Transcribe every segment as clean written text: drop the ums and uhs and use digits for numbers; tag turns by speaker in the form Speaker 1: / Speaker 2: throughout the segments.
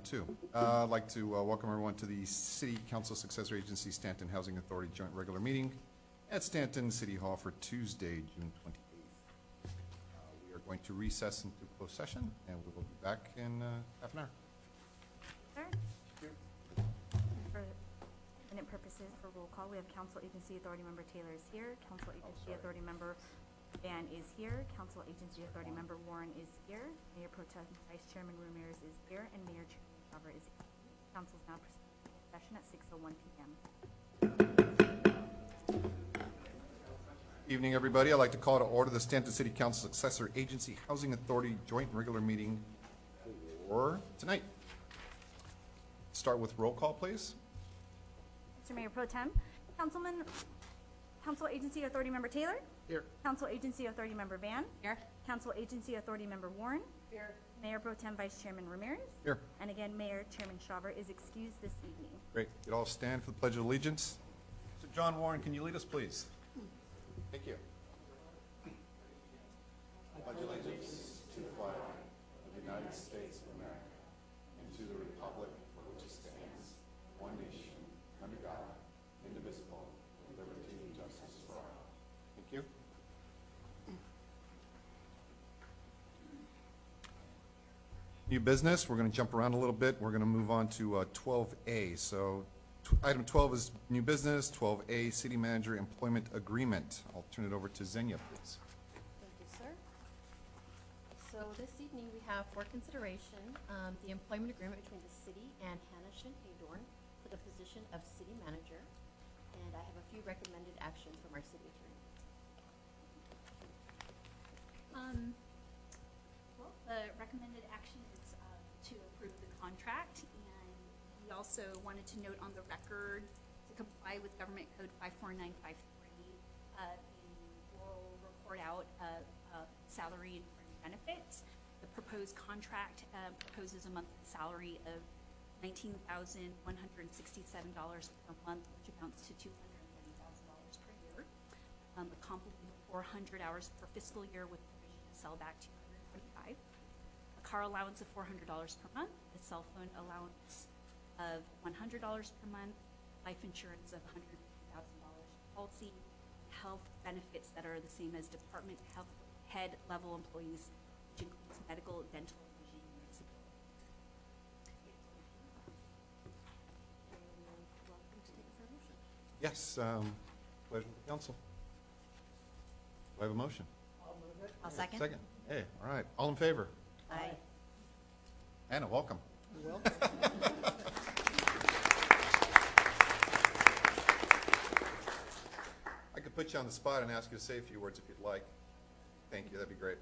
Speaker 1: 2. I'd like to welcome everyone to the City Council Successor Agency Stanton Housing Authority Joint Regular Meeting at Stanton City Hall for Tuesday, June 28th. We are going to recess into closed session, and we will be back in half an hour.
Speaker 2: Sir? For minute purposes, for roll call, we have Council Agency Authority Member Taylor is here. Council Agency Authority Member Van is here. Council Agency Authority Member Warren is here. Mayor Pro Tem Vice Chairman Ramirez is here, and Mayor Chairman is here. Council is now proceeding to session at 6:01 p.m.
Speaker 1: Evening, everybody. I'd like to call to order the Stanton City Council Successor Agency Housing Authority Joint Regular Meeting for tonight. Start with roll call, please.
Speaker 2: Mr. Mayor Pro Tem, Council Agency Authority Member Taylor.
Speaker 1: Here.
Speaker 2: Council Agency Authority Member Van.
Speaker 3: Here.
Speaker 2: Council Agency Authority Member Warren.
Speaker 3: Here.
Speaker 2: Mayor Pro Tem Vice Chairman Ramirez.
Speaker 1: Here.
Speaker 2: And again, Mayor Chairman Shawver is excused this evening.
Speaker 1: Great. You'd all stand for the Pledge of Allegiance. So John Warren, can you lead us, please? Thank you. Pledge allegiance to the flag of the United States of America and to the republic for which it stands, one nation, under God, indivisible, with liberty and justice for all. Thank you. New business, we're going to jump around a little bit. We're going to move on to 12A. So item 12 is new business. 12A, City Manager Employment Agreement. I'll turn it over to Xenia, please.
Speaker 3: Thank you, sir. So this evening we have for consideration the employment agreement between the city and Hannah Shin-Haydorn for the position of city manager. And I have a few recommended actions from our city attorney.
Speaker 4: Well, the recommended action is to approve the contract, and we also wanted to note on the record to comply with Government Code 54953, we'll report out salary and benefits. The proposed contract proposes a monthly salary of $19,167 per month, which amounts to $230,000 per year. The comp will be 400 hours per fiscal year with provision to sell back 225. A car allowance of $400 per month, a cell phone allowance of $100 per month, life insurance of $150,000 policy, health benefits that are the same as department health head level employees, which includes medical, dental, vision, and disability.
Speaker 3: And welcome to take it for a motion.
Speaker 1: Yes, pleasure with the council. Do I have a motion?
Speaker 3: I'll second.
Speaker 1: Second. Hey, all right. All in favor?
Speaker 3: Aye.
Speaker 1: Anna, welcome.
Speaker 5: Welcome.
Speaker 1: I could put you on the spot and ask you to say a few words if you'd like. Thank you. That'd be great.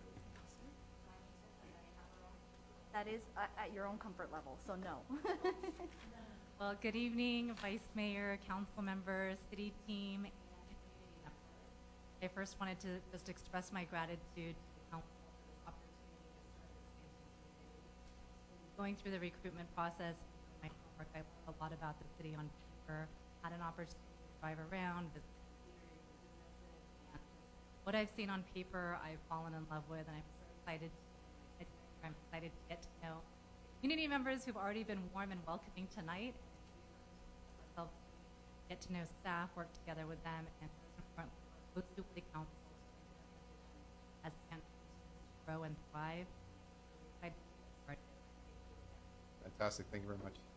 Speaker 2: That is at your own comfort level, so no.
Speaker 6: Well, good evening, Vice Mayor, council members, city team, and community members. I first wanted to just express my gratitude to the council for this opportunity to serve the Stanton community. Going through the recruitment process, my homework, I learned a lot about the city on paper, had an opportunity to drive around, visit businesses, and what I've seen on paper, I've fallen in love with, and I'm so excited to get to know community members who've already been warm and welcoming tonight. Get to know staff, work together with them, and go to the council as Stanton grow and thrive. Excited to get started.
Speaker 1: Fantastic. Thank you very much.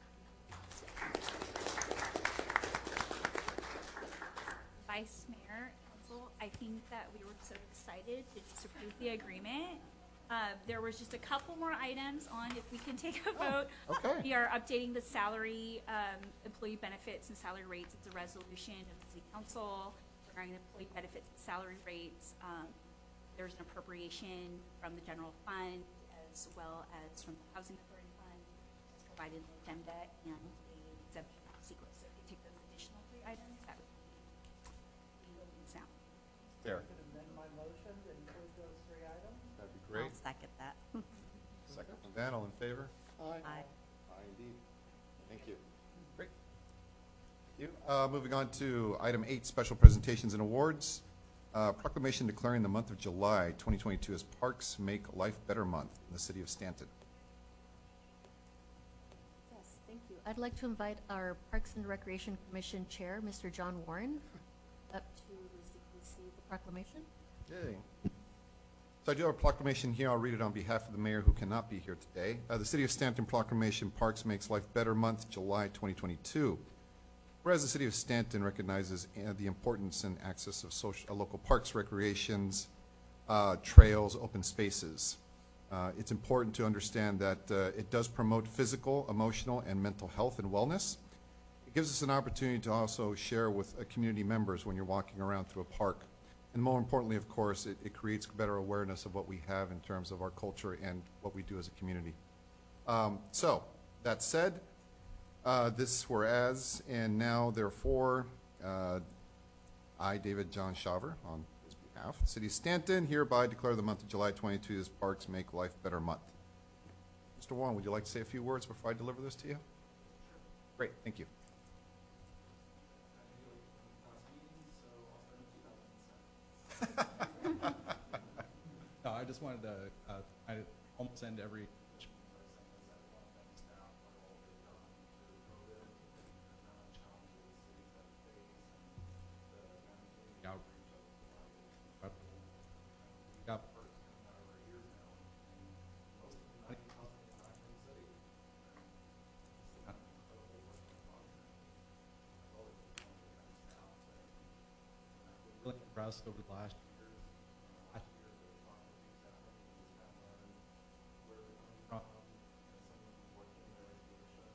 Speaker 4: Vice Mayor, Council, I think that we were so excited to just approve the agreement. There was just a couple more items on if we can take a vote.
Speaker 1: Okay.
Speaker 4: We are updating the salary, employee benefits and salary rates. It's a resolution of the City Council regarding the employee benefits and salary rates. There's an appropriation from the general fund as well as from the Housing Authority Fund. It's provided in the agenda and a exemption from secret. So if you take those additional three items, that would be sound.
Speaker 1: There.
Speaker 5: I could amend my motion to include those three items.
Speaker 1: That'd be great.
Speaker 3: I'll second that.
Speaker 1: Second from Van. All in favor?
Speaker 5: Aye.
Speaker 3: Aye.
Speaker 1: Aye, indeed. Thank you. Great. Thank you. Moving on to item 8, special presentations and awards. Proclamation declaring the month of July 2022 as Parks Make Life Better Month in the city of Stanton.
Speaker 3: Thank you. I'd like to invite our Parks and Recreation Commission Chair, Mr. John Warren, up to receive the proclamation.
Speaker 1: Yay. So I do have a proclamation here. I'll read it on behalf of the mayor who cannot be here today. The City of Stanton Proclamation, Parks Makes Life Better Month, July 2022. Whereas the City of Stanton recognizes the importance and access of local parks, recreations, trails, open spaces. It's important to understand that it does promote physical, emotional, and mental health and wellness. It gives us an opportunity to also share with community members when you're walking around through a park. And more importantly, of course, it creates better awareness of what we have in terms of our culture and what we do as a community. So, that said, this whereas, and now therefore, I, David John Shaver, on his behalf, City of Stanton, hereby declare the month of July 22 as Parks Make Life Better Month. Mr. Warren, would you like to say a few words before I deliver this to you? Great, thank you.
Speaker 7: No, I just wanted to, I almost end every really impressed over the last year. Last year, the processes that was kind of learn where they're coming from, some of them working in their education,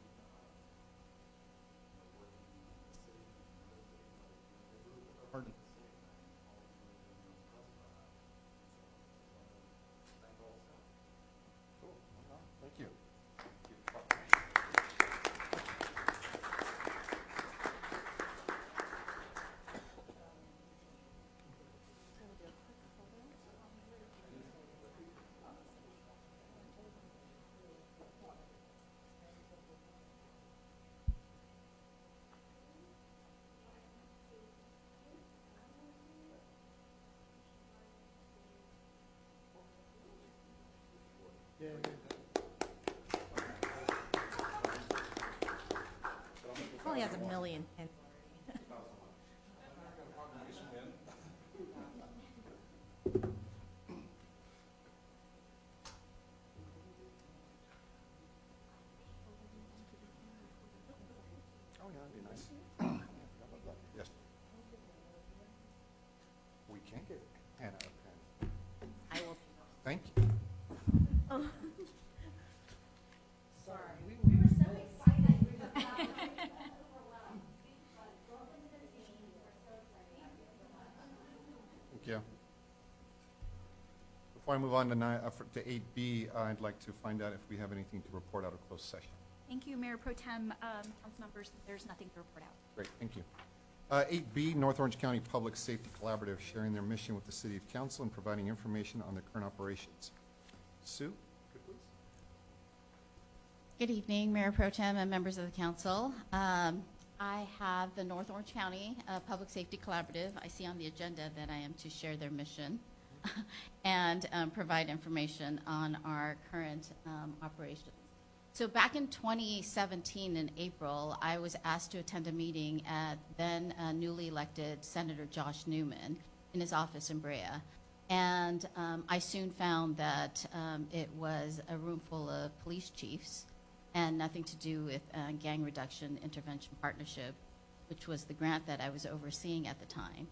Speaker 7: working in the city and another city, but they really put their heart into the city, and I'm always really been impressed by that. So I just want to thank all staff.
Speaker 1: Cool. Thank you.
Speaker 3: Probably has a million pins.
Speaker 1: Oh, yeah, that'd be nice. Yes. We can get Hannah a pen.
Speaker 3: I will.
Speaker 1: Thank you.
Speaker 5: Sorry.
Speaker 3: We were so excited.
Speaker 1: Thank you. Before I move on to 8B, I'd like to find out if we have anything to report out of closed session.
Speaker 4: Thank you, Mayor Pro Tem, council members. There's nothing to report out.
Speaker 1: Great, thank you. 8B, North Orange County Public Safety Collaborative, sharing their mission with the City of Council and providing information on their current operations. Sue, could you please?
Speaker 8: Good evening, Mayor Pro Tem and members of the council. I have the North Orange County Public Safety Collaborative. I see on the agenda that I am to share their mission and provide information on our current operations. So back in 2017 in April, I was asked to attend a meeting at then newly elected Senator Josh Newman in his office in Brea. And I soon found that it was a room full of police chiefs and nothing to do with Gang Reduction Intervention Partnership, which was the grant that I was overseeing at the time.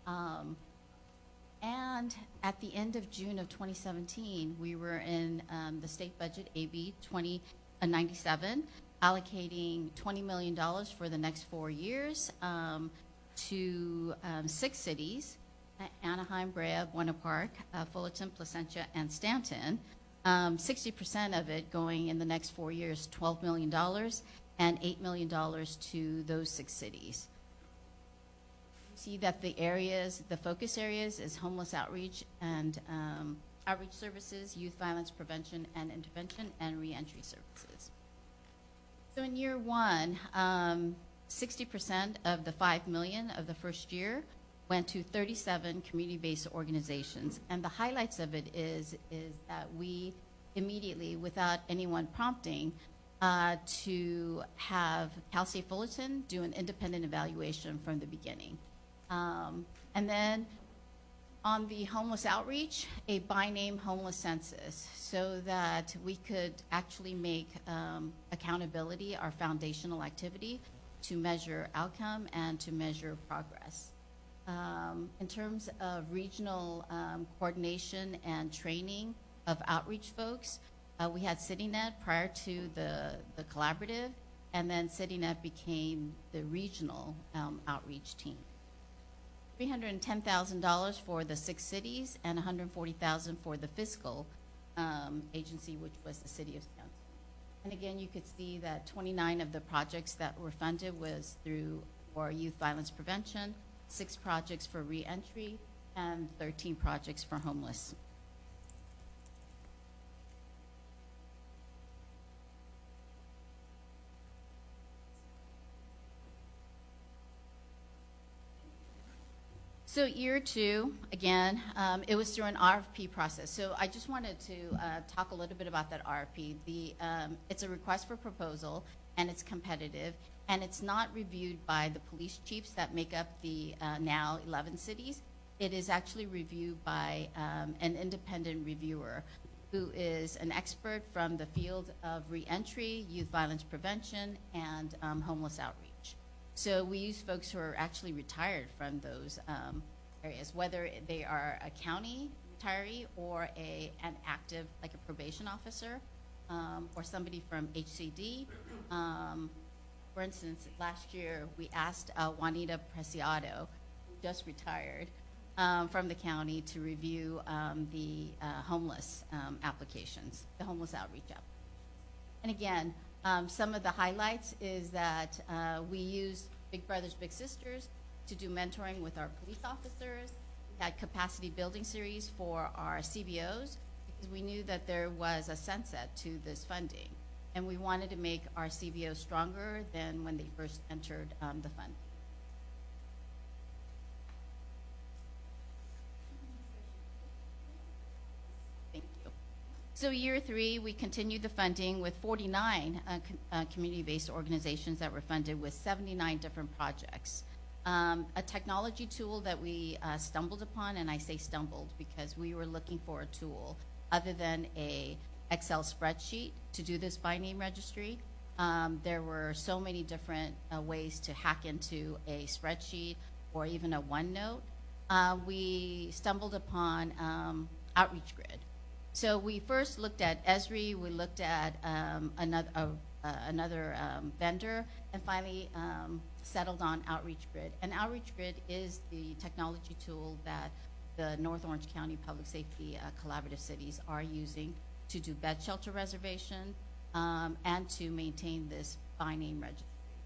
Speaker 8: And at the end of June of 2017, we were in the state budget, AB 2097, allocating $20 million for the next 4 years to 6 cities, Anaheim, Brea, Buena Park, Fullerton, Placentia, and Stanton. 60% of it going in the next 4 years, $12 million, and $8 million to those 6 cities. See that the areas, the focus areas is homeless outreach and outreach services, youth violence prevention and intervention, and reentry services. So in year one, 60% of the $5 million of the first year went to 37 community-based organizations. And the highlights of it is that we immediately, without anyone prompting, to have Cal State Fullerton do an independent evaluation from the beginning. And then on the homeless outreach, a by-name homeless census, so that we could actually make accountability our foundational activity to measure outcome and to measure progress. In terms of regional coordination and training of outreach folks, we had CityNet prior to the collaborative, and then CityNet became the regional outreach team. $310,000 for the 6 cities and $140,000 for the fiscal agency, which was the city of Stanton. And again, you could see that 29 of the projects that were funded was through for youth violence prevention, 6 projects for reentry, and 13 projects for homeless. So year 2, again, it was through an RFP process. So I just wanted to talk a little bit about that RFP. It's a request for proposal, and it's competitive, and it's not reviewed by the police chiefs that make up the now 11 cities. It is actually reviewed by an independent reviewer who is an expert from the field of reentry, youth violence prevention, and homeless outreach. So we use folks who are actually retired from those areas, whether they are a county retiree or an active, like a probation officer, or somebody from HCD. For instance, last year we asked Juanita Preciado, who just retired from the county, to review the homeless applications, the homeless outreach applications. And again, some of the highlights is that we use Big Brothers Big Sisters to do mentoring with our police officers. We had capacity building series for our CBOs because we knew that there was a sunset to this funding, and we wanted to make our CBOs stronger than when they first entered the fund. Thank you. So year 3, we continued the funding with 49 community-based organizations that were funded with 79 different projects. A technology tool that we stumbled upon, and I say stumbled because we were looking for a tool other than a Excel spreadsheet to do this by name registry. There were so many different ways to hack into a spreadsheet or even a OneNote. We stumbled upon Outreach Grid. So we first looked at Esri, we looked at another vendor, and finally settled on Outreach Grid. And Outreach Grid is the technology tool that the North Orange County Public Safety Collaborative Cities are using to do bed shelter reservation and to maintain this by name registry.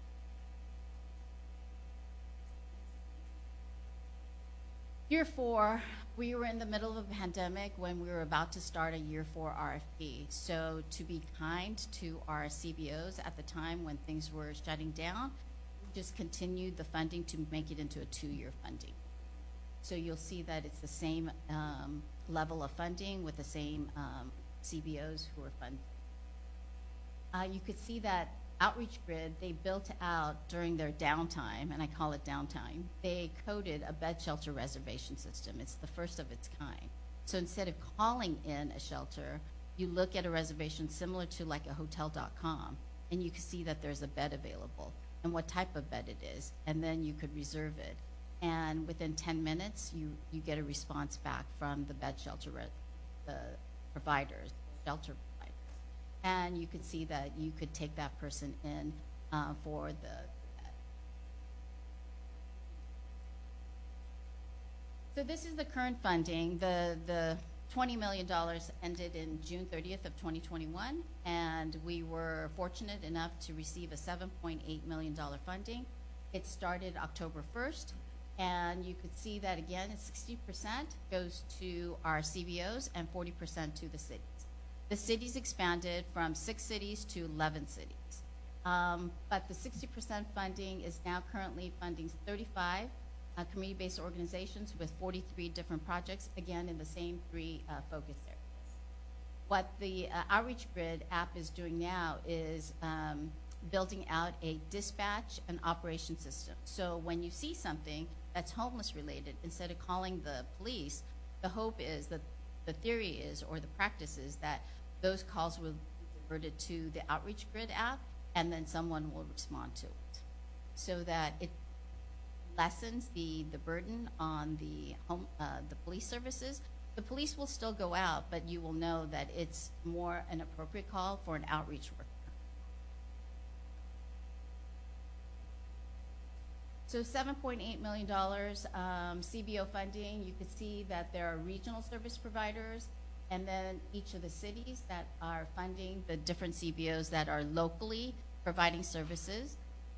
Speaker 8: Year 4, we were in the middle of a pandemic when we were about to start a year 4 RFP. So to be kind to our CBOs at the time when things were shutting down, we just continued the funding to make it into a 2-year funding. So you'll see that it's the same level of funding with the same CBOs who are funded. You could see that Outreach Grid, they built out during their downtime, and I call it downtime, they coded a bed shelter reservation system. It's the first of its kind. So instead of calling in a shelter, you look at a reservation similar to like a hotel.com, and you can see that there's a bed available and what type of bed it is, and then you could reserve it. And within 10 minutes, you get a response back from the bed shelter, the providers, shelter providers. And you could see that you could take that person in for the bed. So this is the current funding. The $20 million ended in June 30th of 2021, and we were fortunate enough to receive a $7.8 million funding. It started October 1st, and you could see that again, 60% goes to our CBOs and 40% to the cities. The cities expanded from 6 cities to 11 cities. But the 60% funding is now currently funding 35 community-based organizations with 43 different projects, again, in the same 3 focus areas. what the Outreach Grid app is doing now is building out a dispatch and operation system. So when you see something that's homeless related, instead of calling the police, the hope is that the theory is, or the practice is, that those calls will be diverted to the Outreach Grid app, and then someone will respond to it, so that it lessens the burden on the police services. The police will still go out, but you will know that it's more an appropriate call for an outreach worker. So $7.8 million CBO funding. You can see that there are regional service providers, and then each of the cities that are funding the different CBOs that are locally providing services,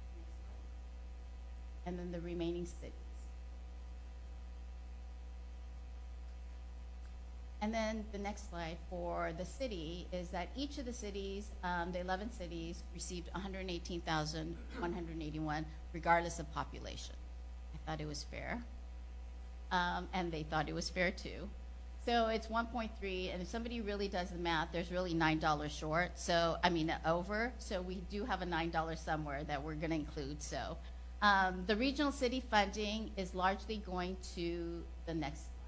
Speaker 8: and then the remaining cities. And then the next slide for the city is that each of the cities, the 11 cities, received $118,181, regardless of population. I thought it was fair, and they thought it was fair too. So it's 1.3, and if somebody really does the math, there's really $9 short. So I mean over. So we do have a $9 somewhere that we're going to include. So the regional city funding is largely going to the next slide.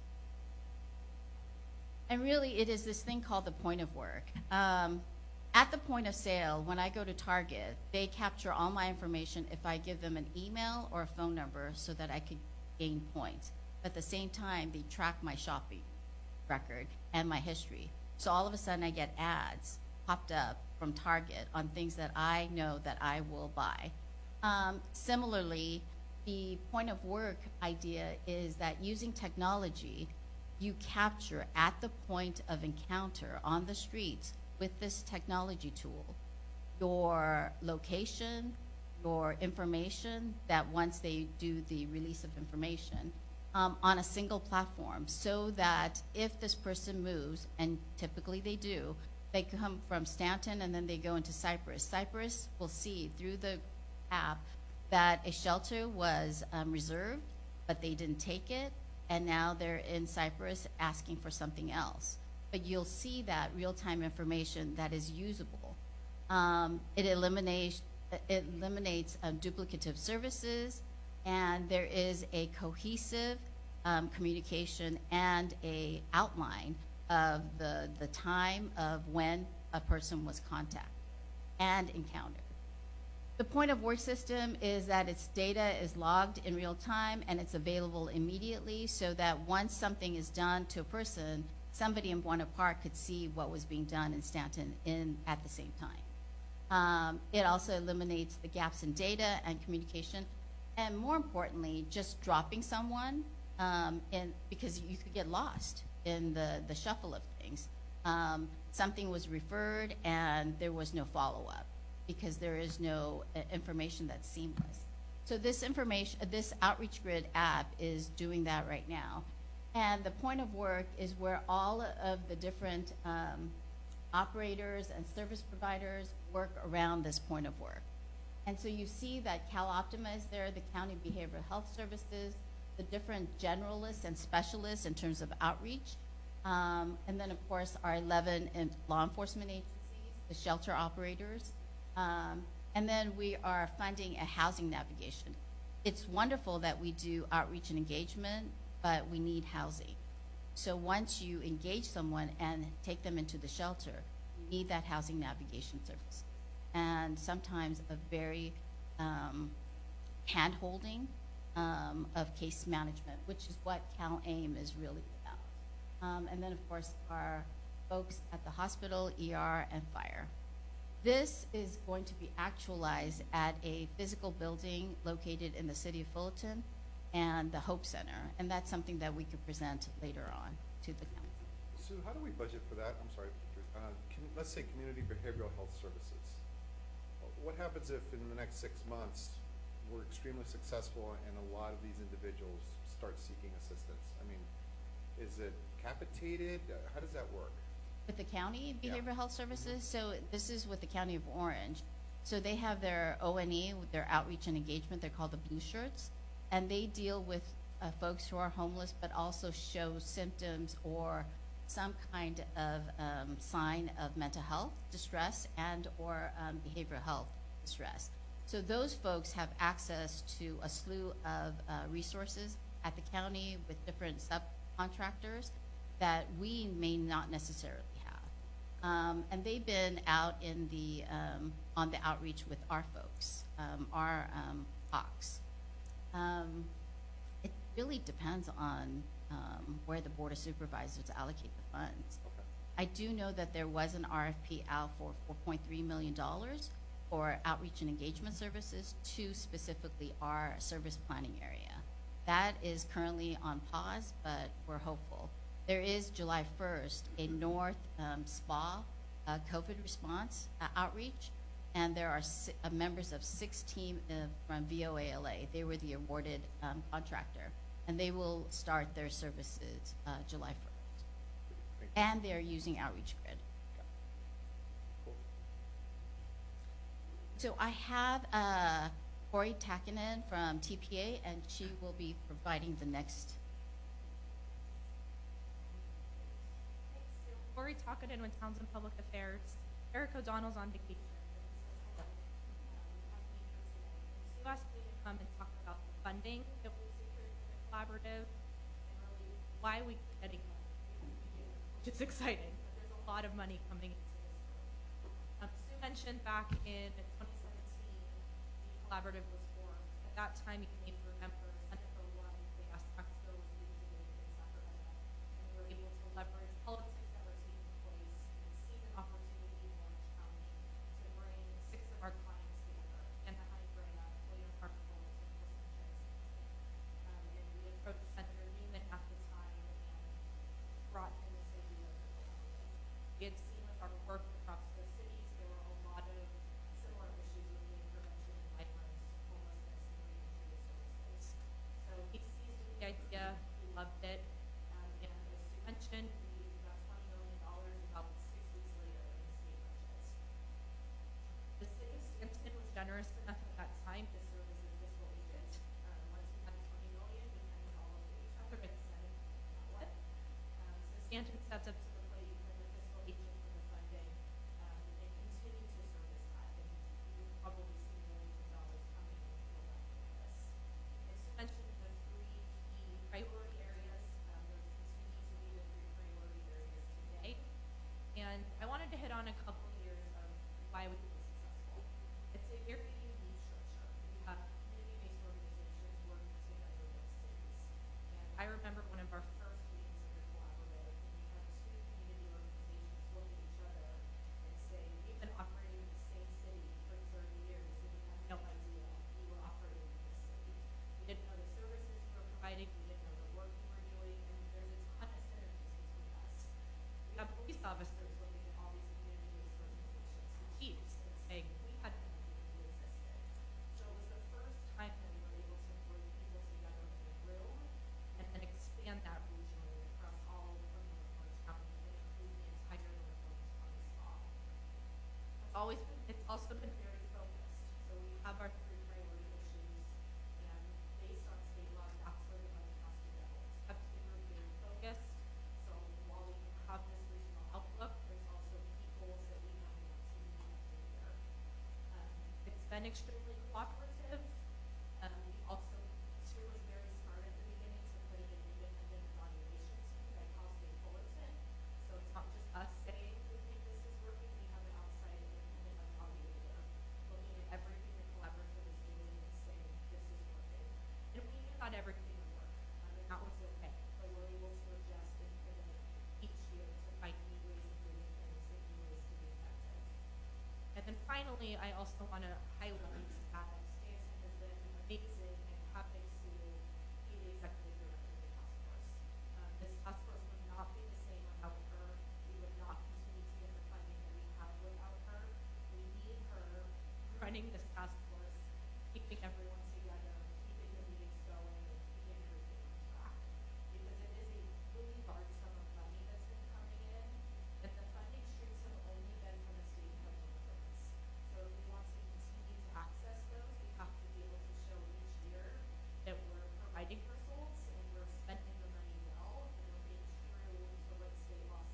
Speaker 8: And really, it is this thing called the point of work. At the point of sale, when I go to Target, they capture all my information if I give them an email or a phone number so that I could gain points. But at the same time, they track my shopping record and my history. So all of a sudden, I get ads popped up from Target on things that I know that I will buy. Similarly, the point of work idea is that using technology, you capture at the point of encounter on the streets with this technology tool your location, your information, that once they do the release of information on a single platform, so that if this person moves, and typically they do, they come from Stanton and then they go into Cypress. Cypress will see through the app that a shelter was reserved, but they didn't take it, and now they're in Cypress asking for something else. But you'll see that real-time information that is usable. It eliminates duplicative services, and there is a cohesive communication and a outline of the time of when a person was contacted and encountered. The point of work system is that its data is logged in real time and it's available immediately, so that once something is done to a person, somebody in Buena Park could see what was being done in Stanton at the same time. It also eliminates the gaps in data and communication, and more importantly, just dropping someone because you could get lost in the shuffle of things. Something was referred and there was no follow-up, because there is no information that's seamless. So this Outreach Grid app is doing that right now. And the point of work is where all of the different operators and service providers work around this point of work. And so you see that CalOptima is there, the County Behavioral Health Services, the different generalists and specialists in terms of outreach, and then of course our 11 law enforcement agencies, the shelter operators, and then we are funding a housing navigation. It's wonderful that we do outreach and engagement, but we need housing. So once you engage someone and take them into the shelter, you need that housing navigation service. And sometimes a very hand-holding of case management, which is what CalAIM is really about. And then of course our folks at the hospital, ER, and fire. This is going to be actualized at a physical building located in the city of Fullerton and the Hope Center, and that's something that we could present later on to the council.
Speaker 7: Sue, how do we budget for that? I'm sorry, let's say community behavioral health services. What happens if in the next 6 months we're extremely successful and a lot of these individuals start seeking assistance? I mean, is it capitated? How does that work?
Speaker 8: With the county behavioral health services, so this is with the County of Orange. So they have their O&E, their outreach and engagement. They're called the Blue Shirts, and they deal with folks who are homeless, but also show symptoms or some kind of sign of mental health distress and or behavioral health distress. So those folks have access to a slew of resources at the county with different subcontractors that we may not necessarily have. And they've been out in the on the outreach with our folks, our Hawks. It really depends on where the Board of Supervisors allocate the funds.
Speaker 7: Okay.
Speaker 8: I do know that there was an RFP out for $4.3 million for outreach and engagement services to specifically our service planning area. That is currently on pause, but we're hopeful. There is July 1st, a North SPA COVID response outreach, and there are members of 6 teams from VOALA. They were the awarded contractor, and they will start their services July 1st.
Speaker 7: Thank you.
Speaker 8: And they're using Outreach Grid.
Speaker 7: Cool.
Speaker 8: So I have Corey Takinen from TPA, and she will be providing the next.
Speaker 9: Lori Takinen with Townsend Public Affairs. Eric O'Donnell's on vacation. Sue asked me to come and talk about the funding that we secured for the collaborative and really why we keep getting money, which is exciting. But there's a lot of money coming into this group. Sue mentioned back in 2017, the collaborative was formed. At that time, you may remember Senator Lund, the gas tax bill was being debated in Sacramento, and we were able to leverage politics that were taking place and seize an opportunity in Orange County to bring 6 of our clients together, Anna Brea, William Park Fulton, and Kristen Jensen. And we approached Senator Newman at the time and brought him this idea of the collaborative. We had seen with our work across the cities, there were a lot of similar issues with gang prevention and violence, homelessness, and reentry services. So he seized the idea, he loved it, and as Sue mentioned, we got $20 million about 6 weeks later in the state budget. The city of Stanton was generous enough at that time to serve as a fiscal agent. Once we had $20 million, we kind of all looked at each other and said, now what? So Stanton stepped up to the plate, became the fiscal agent for the funding, and continued to service that. And you've probably seen millions of dollars coming in for that purpose. And Sue mentioned the 3 key priority areas. Those continue to be the 3 priority areas today. And I wanted to hit on a couple of years of why we were successful. It's a very unique structure. We have community-based organizations working together with cities. And I remember one of our first meetings of the collaborative, and we had 2 community organizations look at each other and say, we've been operating in the same city for 30 years, and we had no idea we were operating in this city. We didn't know the services we were providing, we didn't know the work we were doing, and there's a ton of synergies between us. We have police officers looking at all these community-based organizations, the chiefs, and saying, we had no idea you existed. So it was the first time that we were able to bring people together in a room and then expand that regionally across all of North Orange County and include the entire North Orange County SPA. It's also been very focused. So we have our 3 priority issues, and based on state law, that's where the money has to go. It's kept the group very focused. So while we have this regional outlook, there's also key goals that we know we want to meet every year. It's been extremely cooperative. We also, Sue was very smart at the beginning to put in an independent evaluation team that calls State Fullerton. So it's not just us saying we think this is working, we have an outside independent evaluator looking at everything the collaborative is doing and saying this is working. And we knew not everything would work, and that was okay. But we're able to adjust and pivot each year to find new ways of doing things and new ways to be effective. And then finally, I also want to highlight that Stanton has been amazing and having Sue be the executive director of the task force. This task force would not be the same without her. We would not continue to get the funding that we have without her. We need her running this task force, keeping everyone together, keeping the meetings going, and keeping everything on track. Because it is a really large sum of money that's been coming in, and the funding streams have only been from the state and federal governments. So if we want to continue to access those, we have to be able to show each year that we're providing results and we're spending the money well and we're being true to what state law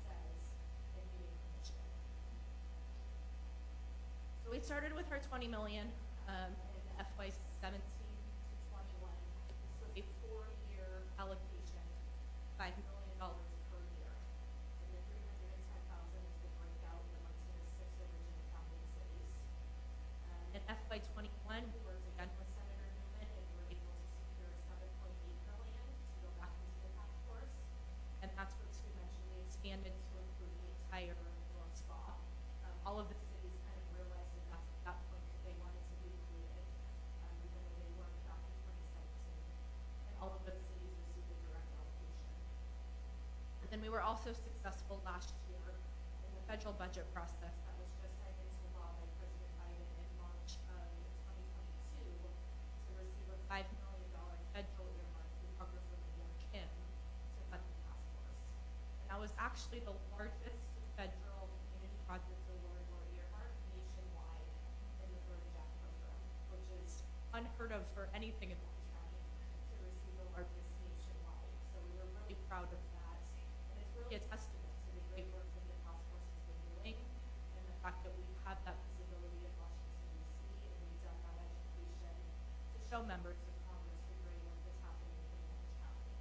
Speaker 9: we started with our 20 million in FY 17 to 21. This was a 4-year allocation, $5 million per year. And the 310,000 is the breakout amongst the 6 original founding cities. In FY 21, we worked again with Senator Newman and we were able to secure $7.8 million to go back into the task force. And that's what Stu mentioned, we expanded to include the entire North Spa. All of the cities kind of realized that that's at that point that they wanted to be included, even though they weren't back in 2017. And all of those cities received a direct allocation. And then we were also successful last year in the federal budget process that was just signed into law by President Biden in March of 2022 to receive a $5 million federal earmark through Congresswoman Young Kim to fund the task force. And that was actually the largest federal community project award or earmark nationwide in the Florida JAC program, which is unheard of for anything in Orange County to receive the largest nationwide. So we were really proud of that. And it's really a testament to the great work that the task force has been doing and the fact that we've had that visibility in Washington, D.C., and we've done that education to show members of Congress the great work that's happening in Orange County.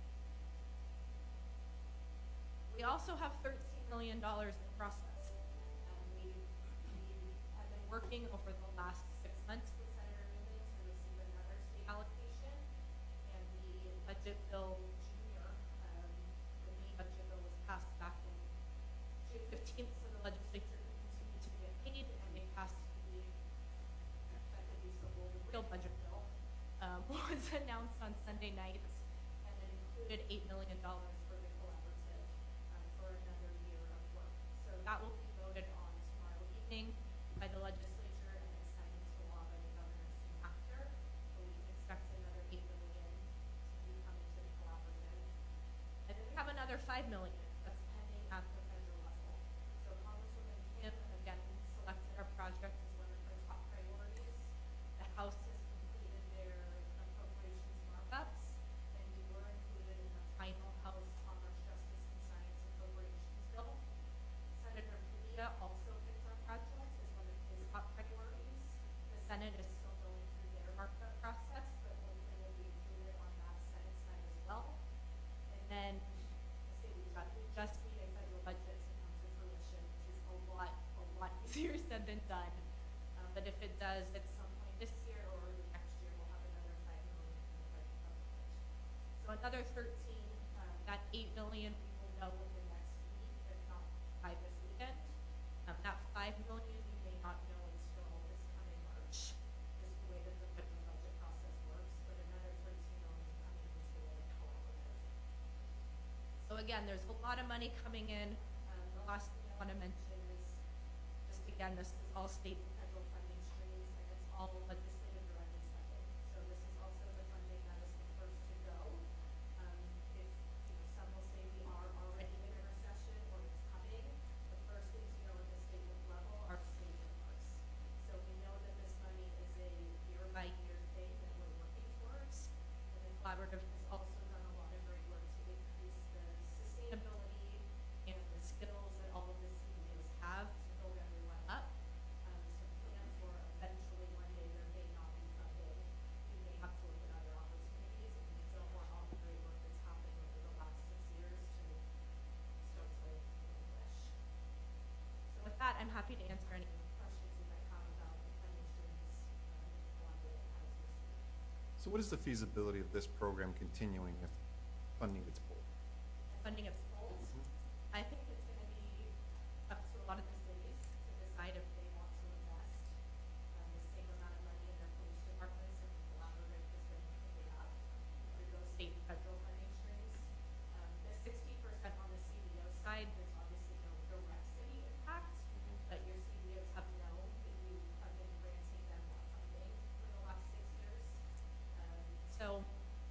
Speaker 9: We also have $13 million in process. We have been working over the last 6 months with Senator Newman to receive another state allocation, and the budget bill junior, the main budget bill was passed back in June 15th, so the legislature could continue to get paid, and they passed the, that could be so bold, the real budget bill was announced on Sunday night, and it included $8 million for the collaborative for another year of work. So that will be voted on tomorrow evening by the legislature and then signed into law by the governor soon after. So we can expect another $8 million to be coming to the collaborative. And then we have another $5 million that's pending at the federal level. So Congresswoman Kim again selected our project as one of her top priorities. The House has completed their appropriations markups, and we were included in the final House Commerce, Justice, and Science Appropriations bill. Senator Padilla also picked our project as one of his top priorities. The Senate is still going through their markup process, but hopefully will be included on that Senate side as well. And then, let's say we just need a federal budget to come to fruition, which is a lot easier said than done. But if it does at some point this year or early next year, we'll have another $5 million in the federal government. So another 13, that $8 million we will know within next week, if not by this weekend. That $5 million we may not know until this coming March, just the way that the federal budget process works, but another $13 million coming into the collaborative. So again, there's a lot of money coming in. The last thing I want to mention is, just again, this is all state and federal funding streams, and it's all legislative directed funding. So this is also the funding that is the first to go. If some will say we are already in a recession or it's coming, the first things at the state level are state earmarks. So we know that this money is a year-by-year thing that we're working towards, and the collaborative has also done a lot of great work to increase the sustainability and the skills that all of the CEOs have to build everyone up. To plan for eventually one day there may not be funding. We may have to look at other opportunities, and we don't want all the great work that's happened over the last 6 years to start to relinquish. So with that, I'm happy to answer any questions you might have about the funding streams Collaborative has received.
Speaker 1: So what is the feasibility of this program continuing if funding gets pulled?
Speaker 9: Funding of schools, I think it's going to be up to a lot of the cities to decide if they want to invest the same amount of money in their police departments that the collaborative has been picking up through those state and federal funding streams. The 60% on the CDO side, there's obviously no direct city impact, but your CDOs have known that you have been granting them more funding for the last 6 years. So,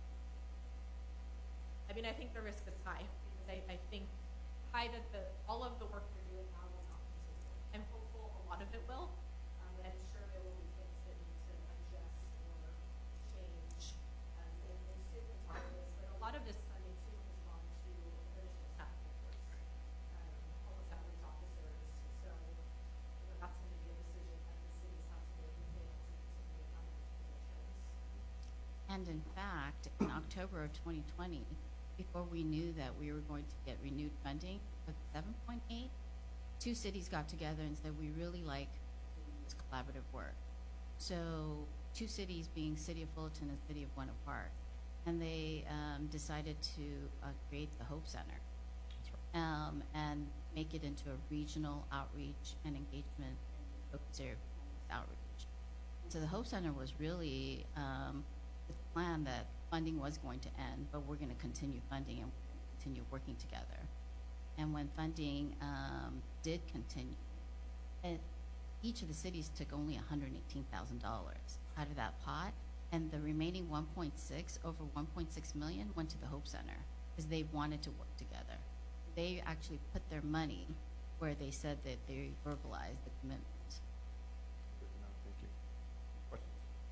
Speaker 9: I mean, I think the risk is high, because I think high that all of the work we're doing now will not continue. I'm hopeful a lot of it will, but I'm sure there will be things that need to adjust or change. And Sue can talk to this, but a lot of this funding too has gone to additional staff members, homeless outreach officers. So that's going to be a decision that the cities have
Speaker 8: And in fact, in October of 2020, before we knew that we were going to get renewed funding of 7.8, two cities got together and said, we really like doing this collaborative work. So two cities being City of Fullerton and City of Buena Park. And they decided to create the Hope Center and make it into a regional outreach and engagement and observe outreach. So the Hope Center was really the plan that funding was going to end, but we're going to continue funding and we're going to continue working together. And when funding did continue, each of the cities took only $118,000 out of that pot, and the remaining 1.6, over 1.6 million, went to the Hope Center because they wanted to work together. They actually put their money where they said that they verbalized the commitment.
Speaker 1: Good to know. Thank you. Questions?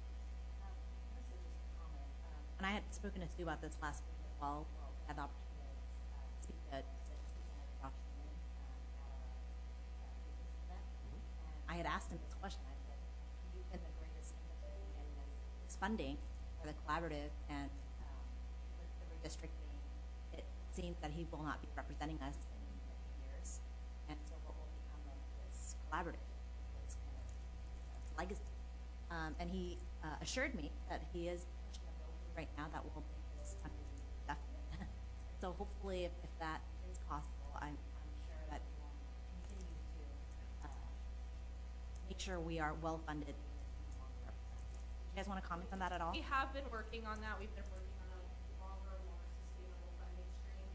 Speaker 5: This is just a comment. And I had spoken to Sue about this last week as well. We had the opportunity to speak to Senator Josh Newman at a business event. And I had asked him this question. I said, you've been the greatest impetus in this funding for the collaborative and with the redistricting. It seems that he will not be representing us in years. And so what will become of this collaborative, this kind of legacy? And he assured me that he is pushing a bill through right now that will make this funding definite. So hopefully, if that is possible, I'm sure that we will continue to make sure we are well funded. Do you guys want to comment on that at all?
Speaker 9: We have been working on that. We've been working on a longer, more sustainable funding stream.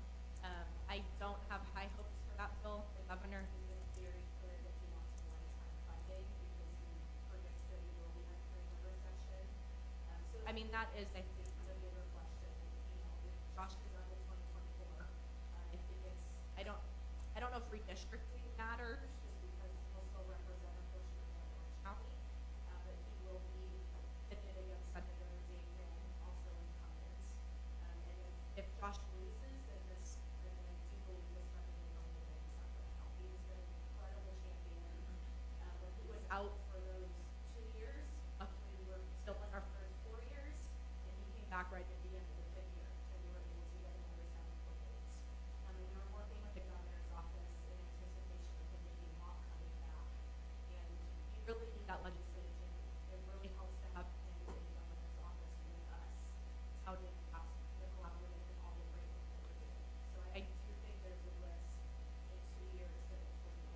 Speaker 9: I don't have high hopes for that bill. The governor has been very clear that he wants one-time funding because he predicts that we will be entering a recession. So, I mean, that is, I think, the bigger question. You know, if Josh is up in 2024, I think it's, I don't know if redistricting matters just because he'll still represent a portion of Orange County, but he will be pitted against Senator Dave Rand, also incumbent. And if Josh loses, then this, and I do believe this funding is only going to be going to help. He has been an incredible champion. When he was out for those 2 years, luckily we were still in our first 4 years, and he came back right at the end of the 5th year, and we were able to get another 7 votes. And we were working with the governor's office in anticipation of him maybe not coming back. And you really need that legislation. It really helps to have him in the governor's office with us. It's how to pass the collaborative and all the great work that we're doing. So I do think there's a risk in 2 years that it will go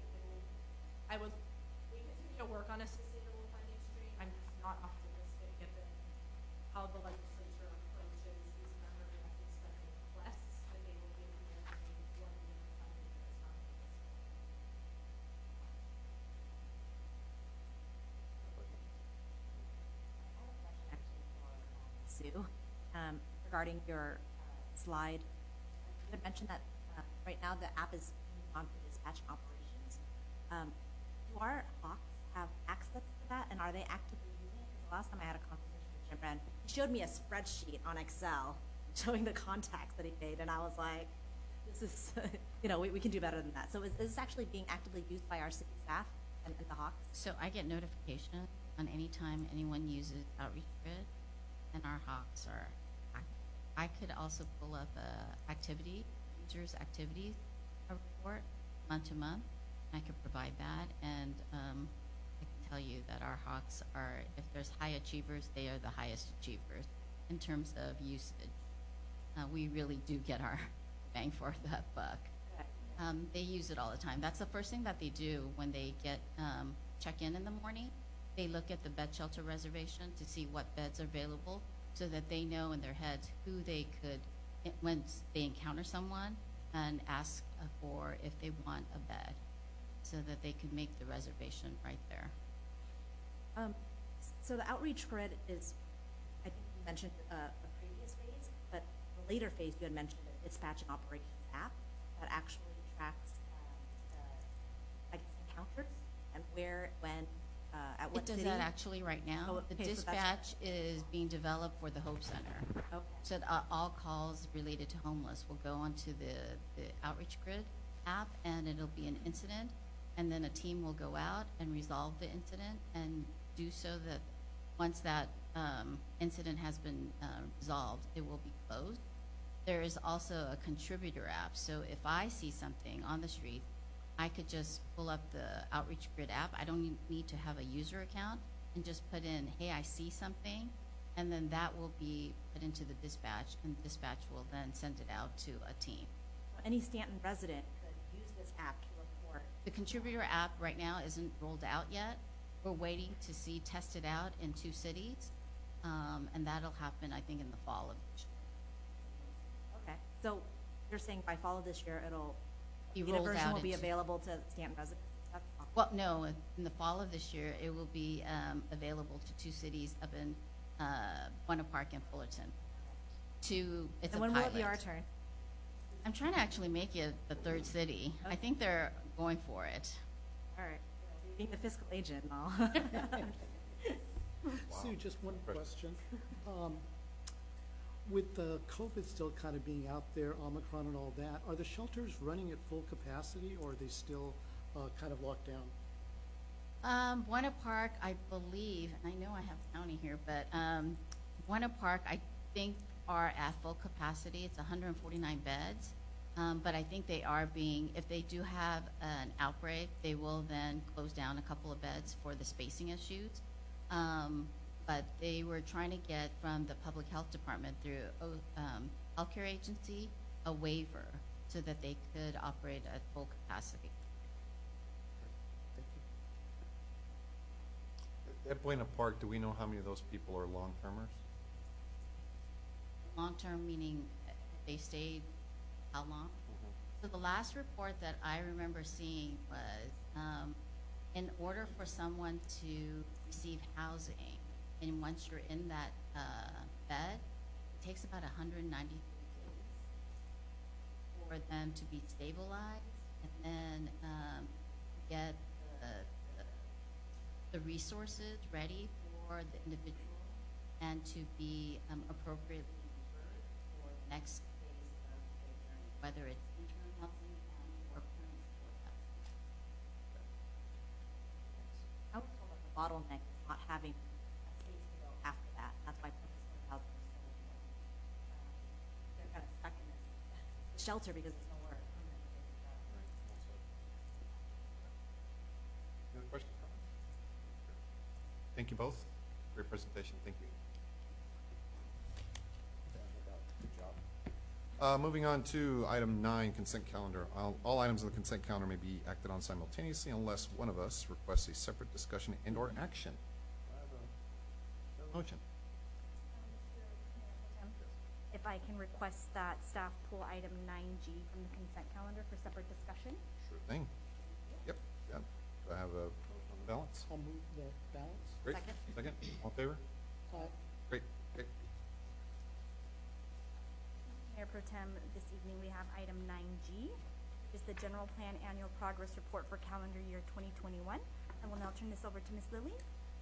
Speaker 9: away. We continue to work on a sustainable funding stream. I'm just not optimistic given how the legislature approaches these member directed spending requests that they will give you a 1-year funding that is not
Speaker 5: I have a question actually for Sue regarding your slide. You had mentioned that right now the app is on for dispatch operations. Do our Hawks have access to that, and are they actively using it? Because the last time I had a conversation with Jim Brand, he showed me a spreadsheet on Excel showing the contacts that he made, and I was like, this is, we can do better than that. So is this actually being actively used by our city staff and the Hawks?
Speaker 8: So I get notification on any time anyone uses Outreach Grid, and our Hawks are active. I could also pull up users' activities report month to month. I could provide that, and I can tell you that our Hawks are, if there's high achievers, they are the highest achievers in terms of usage. We really do get our bang for that buck. They use it all the time. That's the first thing that they do when they check in the morning. They look at the bed shelter reservation to see what beds are available so that they know in their heads who they could, when they encounter someone, and ask for if they want a bed so that they could make the reservation right there.
Speaker 5: So the outreach grid is, I think you mentioned a previous phase, but the later phase you had mentioned a dispatch and operations app that actually tracks, encounters and where, when, at what
Speaker 8: It does
Speaker 5: city?
Speaker 8: that actually right now.
Speaker 5: Oh,
Speaker 8: The
Speaker 5: okay, so that's-
Speaker 8: dispatch is being developed for the Hope Center.
Speaker 5: Okay.
Speaker 8: So all calls related to homeless will go onto the Outreach Grid app, and it'll be an incident, and then a team will go out and resolve the incident and do so that once that incident has been resolved, it will be closed. There is also a contributor app, so if I see something on the street, I could just pull up the Outreach Grid app. I don't need to have a user account, and just put in, hey, I see something, and then that will be put into the dispatch, and dispatch will then send it out to a team.
Speaker 5: Any Stanton resident could use this app to report.
Speaker 8: The contributor app right now isn't rolled out yet. We're waiting to see tested out in 2 cities, and that'll happen, I think, in the fall of this year.
Speaker 5: Okay, so you're saying by fall of this year, it'll,
Speaker 8: Be
Speaker 5: beta
Speaker 8: rolled
Speaker 5: version
Speaker 8: out
Speaker 5: will be
Speaker 8: into-
Speaker 5: available to Stanton residents? That's awesome.
Speaker 8: Well, no, in the fall of this year, it will be available to 2 cities up in Buena Park and Fullerton. It's a
Speaker 5: And when will it be our
Speaker 8: pilot.
Speaker 5: turn?
Speaker 8: I'm trying to actually make it the 3rd city. I think they're going for it.
Speaker 5: All right, being the fiscal agent and all.
Speaker 10: Sue, just one question. With the COVID still kind of being out there, Omicron and all that, are the shelters running at full capacity, or are they still kind of locked down?
Speaker 8: Buena Park, I believe, and I know I have county here, but Buena Park, I think, are at full capacity. It's 149 beds. But I think they are being, if they do have an outbreak, they will then close down a couple of beds for the spacing issues. But they were trying to get from the public health department through healthcare agency a waiver so that they could operate at full capacity.
Speaker 10: Thank you.
Speaker 1: At Buena Park, do we know how many of those people are long-termers?
Speaker 8: Long-term meaning they stayed how long? So the last report that I remember seeing was in order for someone to receive housing, and once you're in that bed, it takes about 193 days for them to be stabilized, and then get the resources ready for the individual and to be appropriately referred for the next phase of their journey, whether it's interim housing or permanent support housing.
Speaker 5: I was told that the bottleneck is not having a space to go after that. That's why purpose-built housing is so important. They're kind of stuck in this shelter because there's nowhere permanently they can go.
Speaker 1: Any other questions, comments? Thank you both. Great presentation. Thank you. Good job. Moving on to item 9, consent calendar. All items on the consent calendar may be acted on simultaneously unless one of us requests a separate discussion and/or action. Motion.
Speaker 2: If I can request that staff pull item 9G from the consent calendar for separate discussion?
Speaker 1: Sure thing. Yep. Do I have a balance?
Speaker 10: I'll move the balance.
Speaker 1: Great. Second. All in favor?
Speaker 10: Aye.
Speaker 1: Great. Okay.
Speaker 2: Mayor Pro Tem, this evening we have item 9G, which is the general plan annual progress report for calendar year 2021. I will now turn this over to Ms. Lilly.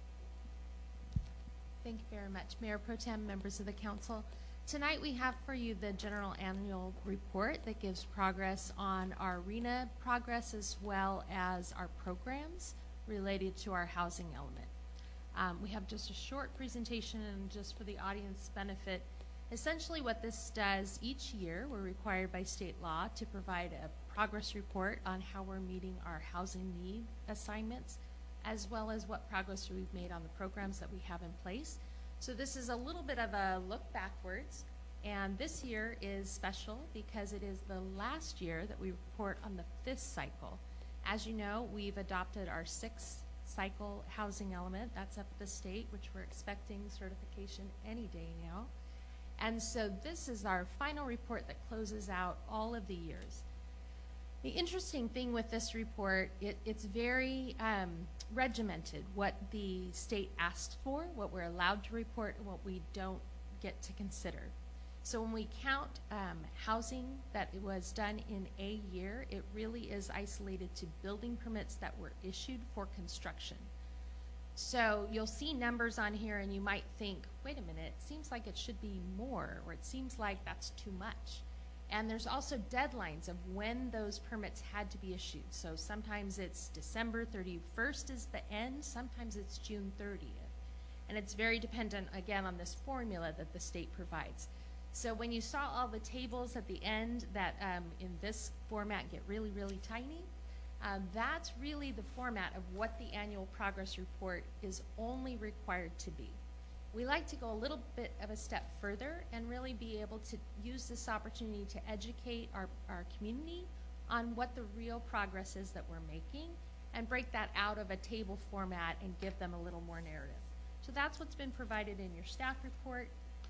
Speaker 9: Thank you very much, Mayor Pro Tem, members of the council. Tonight we have for you the general annual report that gives progress on our RENA progress as well as our programs related to our housing element. We have just a short presentation, and just for the audience benefit, essentially what this does each year, we're required by state law to provide a progress report on how we're meeting our housing need assignments, as well as what progress we've made on the programs that we have in place. So this is a little bit of a look backwards, and this year is special because it is the last year that we report on the 5th cycle. As you know, we've adopted our 6th cycle housing element. That's up at the state, which we're expecting certification any day now. And so this is our final report that closes out all of the years. The interesting thing with this report, it's very regimented, what the state asks for, what we're allowed to report, and what we don't get to consider. So when we count housing that it was done in a year, it really is isolated to building permits that were issued for construction. So you'll see numbers on here and you might think, wait a minute, it seems like it should be more, or it seems like that's too much. And there's also deadlines of when those permits had to be issued. So sometimes it's December 31st is the end, sometimes it's June 30th. and it's very dependent, again, on this formula that the state provides. So when you saw all the tables at the end that in this format get really, really tiny, that's really the format of what the annual progress report is only required to be. We like to go a little bit of a step further and really be able to use this opportunity to educate our community on what the real progress is that we're making and break that out of a table format and give them a little more narrative. So that's what's been provided in your staff report.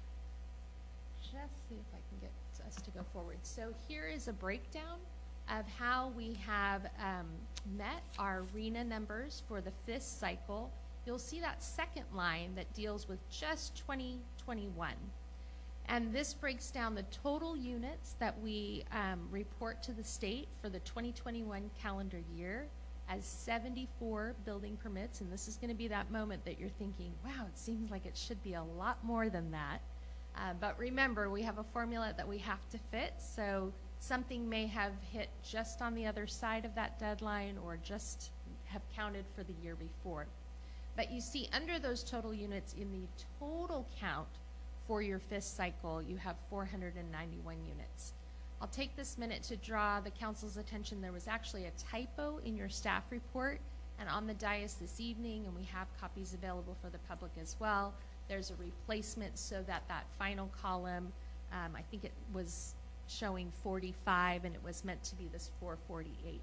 Speaker 9: Just see if I can get us to go forward. So here is a breakdown of how we have met our RHNA numbers for the 5th cycle. You'll see that second line that deals with just 2021. And this breaks down the total units that we report to the state for the 2021 calendar year as 74 building permits. And this is going to be that moment that you're thinking, wow, it seems like it should be a lot more than that. But remember, we have a formula that we have to fit, so something may have hit just on the other side of that deadline or just have counted for the year before. But you see under those total units in the total count for your 5th cycle, you have 491 units. I'll take this minute to draw the council's attention. There was actually a typo in your staff report and on the dais this evening, and we have copies available for the public as well. There's a replacement so that that final column, I think it was showing 45 and it was meant to be this 448.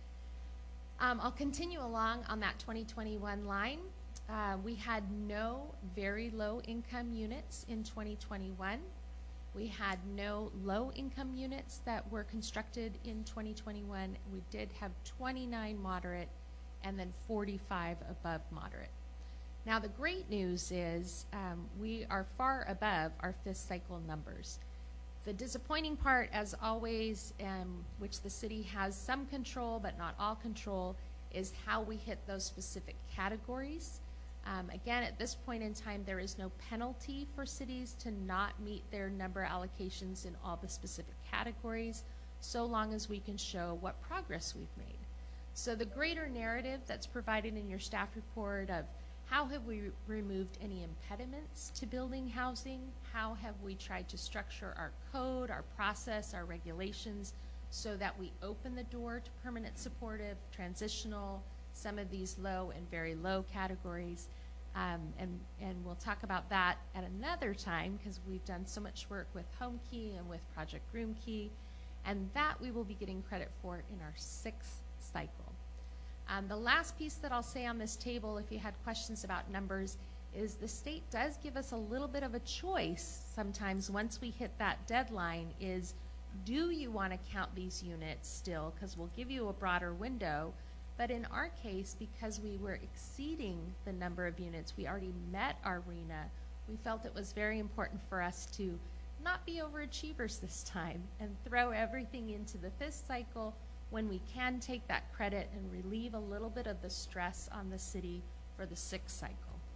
Speaker 9: I'll continue along on that 2021 line. We had no very low income units in 2021. We had no low income units that were constructed in 2021. We did have 29 moderate and then 45 above moderate. Now the great news is we are far above our 5th cycle numbers. The disappointing part, as always, which the city has some control but not all control, is how we hit those specific categories. Again, at this point in time, there is no penalty for cities to not meet their number allocations in all the specific categories, so long as we can show what progress we've made. So the greater narrative that's provided in your staff report of how have we removed any impediments to building housing? How have we tried to structure our code, our process, our regulations so that we open the door to permanent supportive, transitional, some of these low and very low categories. And we'll talk about that at another time because we've done so much work with HomeKey and with Project Roomkey, and that we will be getting credit for in our 6th cycle. The last piece that I'll say on this table, if you had questions about numbers, is the state does give us a little bit of a choice sometimes once we hit that deadline is, do you want to count these units still? Because we'll give you a broader window. But in our case, because we were exceeding the number of units, we already met our RHNA, we felt it was very important for us to not be overachievers this time and throw everything into the 5th cycle when we can take that credit and relieve a little bit of the stress on the city for the 6th cycle.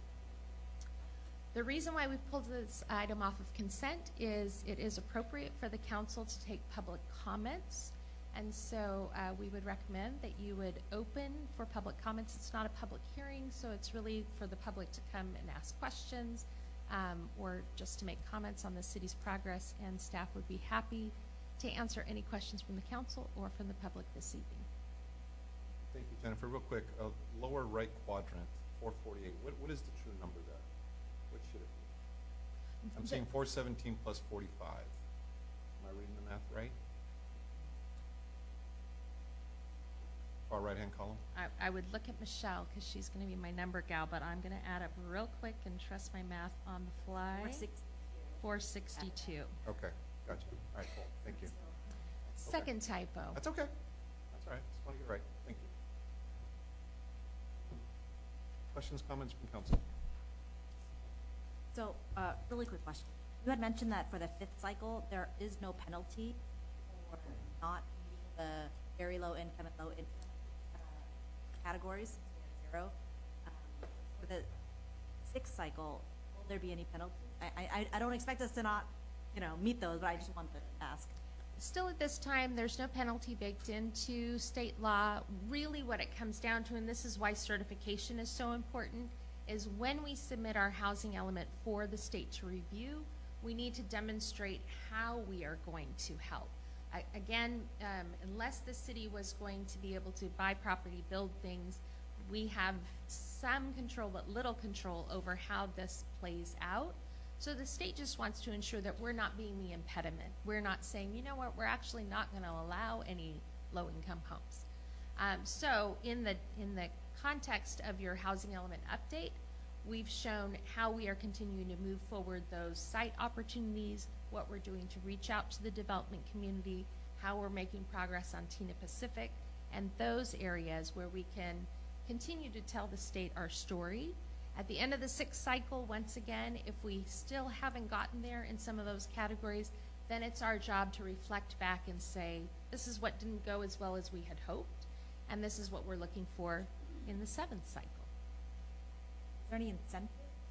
Speaker 9: The reason why we pulled this item off of consent is it is appropriate for the council to take public comments. And so we would recommend that you would open for public comments. It's not a public hearing, so it's really for the public to come and ask questions or just to make comments on the city's progress, and staff would be happy to answer any questions from the council or from the public this evening.
Speaker 7: Thank you, Jennifer. Real quick, lower right quadrant, 448. What is the true number there? What should it be? I'm seeing 417 plus 45. Am I reading the math right? Far right-hand column?
Speaker 9: I would look at Michelle because she's going to be my number gal, but I'm going to add up real quick and trust my math on the fly. 462.
Speaker 7: Okay, gotcha. All right, cool. Thank you.
Speaker 9: Second typo.
Speaker 7: That's okay. That's all right. Just want to get it right. Thank you. Questions, comments from council?
Speaker 5: So, really quick question. You had mentioned that for the 5th cycle, there is no penalty for not meeting the very low income and low income categories, 0. For the 6th cycle, will there be any penalty? I don't expect us to not, meet those, but I just wanted to ask.
Speaker 9: Still at this time, there's no penalty baked into state law. Really what it comes down to, and this is why certification is so important,
Speaker 11: is when we submit our housing element for the state to review, we need to demonstrate how we are going to help. Again, unless the city was going to be able to buy property, build things, we have some control but little control over how this plays out. So the state just wants to ensure that we're not being the impediment. We're not saying, you know what, we're actually not going to allow any low-income homes. So in the context of your housing element update, we've shown how we are continuing to move forward those site opportunities, what we're doing to reach out to the development community, how we're making progress on Tina Pacific, and those areas where we can continue to tell the state our story. At the end of the 6th cycle, once again, if we still haven't gotten there in some of those categories, then it's our job to reflect back and say, this is what didn't go as well as we had hoped, and this is what we're looking for in the 7th cycle.
Speaker 5: Is there any incentive?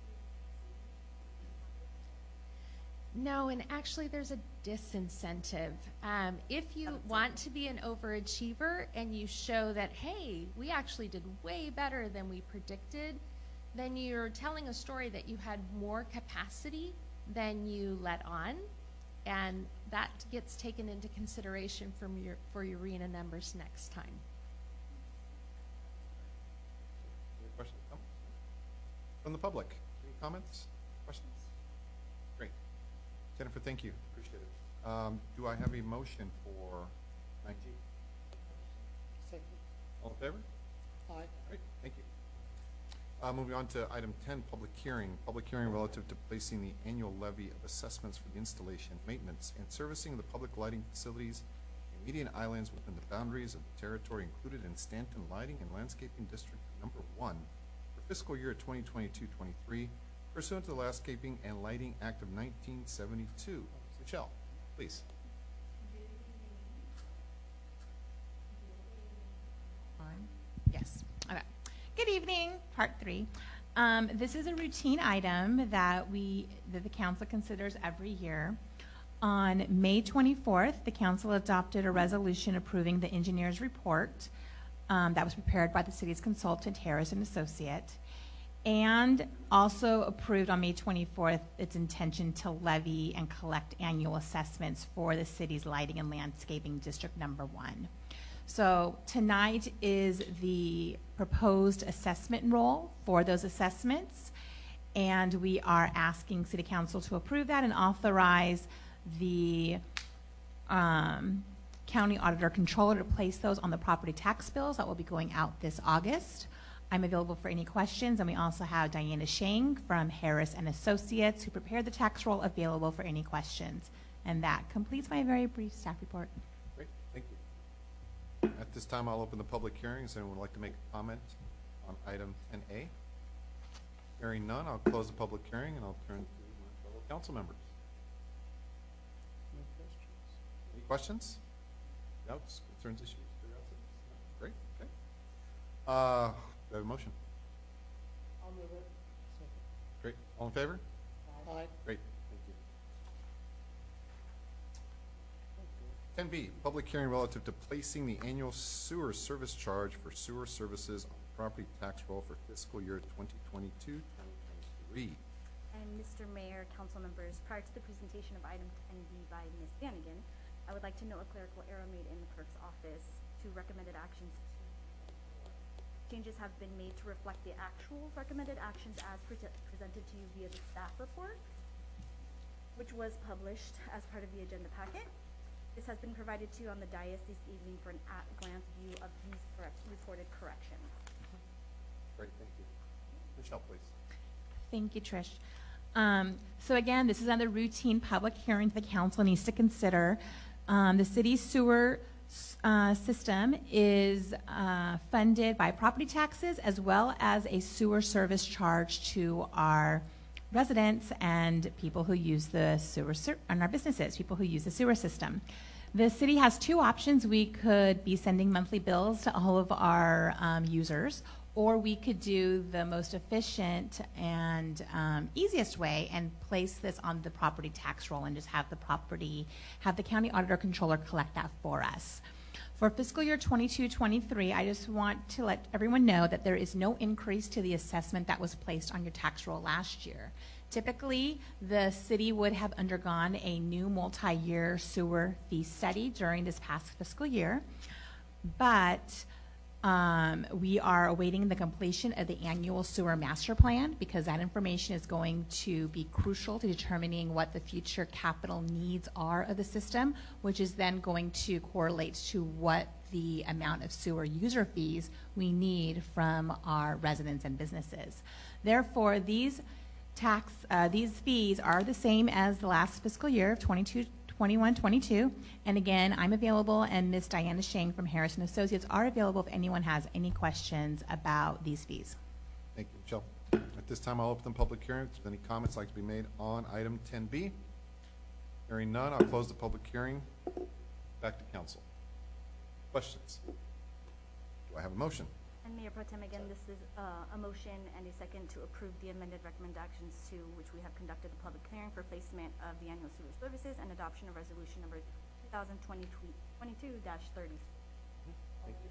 Speaker 11: No, and actually there's a disincentive. If you want to be an overachiever and you show that, hey, we actually did way better than we predicted, then you're telling a story that you had more capacity than you let on, and that gets taken into consideration for your arena numbers next time.
Speaker 1: Any questions? From the public, any comments, questions? Great. Jennifer, thank you. Appreciate it. Do I have a motion for 9G?
Speaker 10: Second.
Speaker 1: All in favor?
Speaker 10: Aye.
Speaker 1: Great, thank you. Moving on to item 10, public hearing. Public hearing relative to placing the annual levy of assessments for the installation, maintenance, and servicing of the public lighting facilities and median islands within the boundaries of the territory included in Stanton Lighting and Landscaping District Number 1 for fiscal year 2022-23 pursuant to the Landscaping and Lighting Act of 1972. Michelle, please.
Speaker 12: Yes. Okay. Good evening, part 3. This is a routine item that the council considers every year. On May 24th, the council adopted a resolution approving the engineer's report that was prepared by the city's consultant, Harris and Associate, and also approved on May 24th its intention to levy and collect annual assessments for the city's lighting and landscaping district number 1. So tonight is the proposed assessment roll for those assessments, and we are asking City Council to approve that and authorize the County Auditor Controller to place those on the property tax bills that will be going out this August. I'm available for any questions, and we also have Diana Shang from Harris and Associates who prepared the tax roll available for any questions. And that completes my very brief staff report.
Speaker 1: Great, thank you. At this time, I'll open the public hearing. Does anyone would like to make a comment on item 10A? Hearing none, I'll close the public hearing and I'll turn to my fellow council members. Any questions? Doubts, concerns, issues, curiosities? No? Great, okay. Do I have a motion?
Speaker 10: I'll move it. Second.
Speaker 1: Great, all in favor?
Speaker 10: Aye.
Speaker 1: Great, thank you. 10B, public hearing relative to placing the annual sewer service charge for sewer services on the property tax roll for fiscal year 2022-2023.
Speaker 2: And Mr. Mayor, council members, prior to the presentation of item 10B by Ms. Hannigan, I would like to note a clerical error made in the clerk's office to recommended actions. Changes have been made to reflect the actual recommended actions as presented to you via the staff report, which was published as part of the agenda packet. This has been provided to you on the dais this evening for an at-glance view of these reported corrections.
Speaker 1: Great, thank you. Michelle, please.
Speaker 12: Thank you, Trish. So again, this is another routine public hearing the council needs to consider. The city's sewer system is funded by property taxes as well as a sewer service charge to our residents and people who use the sewer and our businesses, people who use the sewer system. The city has two options. We could be sending monthly bills to all of our users, or we could do the most efficient and easiest way and place this on the property tax roll and just have the county auditor controller collect that for us. For fiscal year 22-23, I just want to let everyone know that there is no increase to the assessment that was placed on your tax roll last year. Typically, the city would have undergone a new multi-year sewer fee study during this past fiscal year, but we are awaiting the completion of the annual sewer master plan because that information is going to be crucial to determining what the future capital needs are of the system, which is then going to correlate to what the amount of sewer user fees we need from our residents and businesses. Therefore, these fees are the same as the last fiscal year of 21-22, and again, I'm available, and Ms. Diana Shang from Harrison Associates are available if anyone has any questions about these fees.
Speaker 1: Thank you, Michelle. At this time, I'll open the public hearing. If there's any comments like to be made on item 10B. Hearing none, I'll close the public hearing. Back to council. Questions? Do I have a motion?
Speaker 2: And Mayor Pro Tem, again, this is a motion and a second to approve the amended recommendations to which we have conducted the public hearing for placement of the annual sewer services and adoption of resolution number 2022-30.
Speaker 1: Thank you.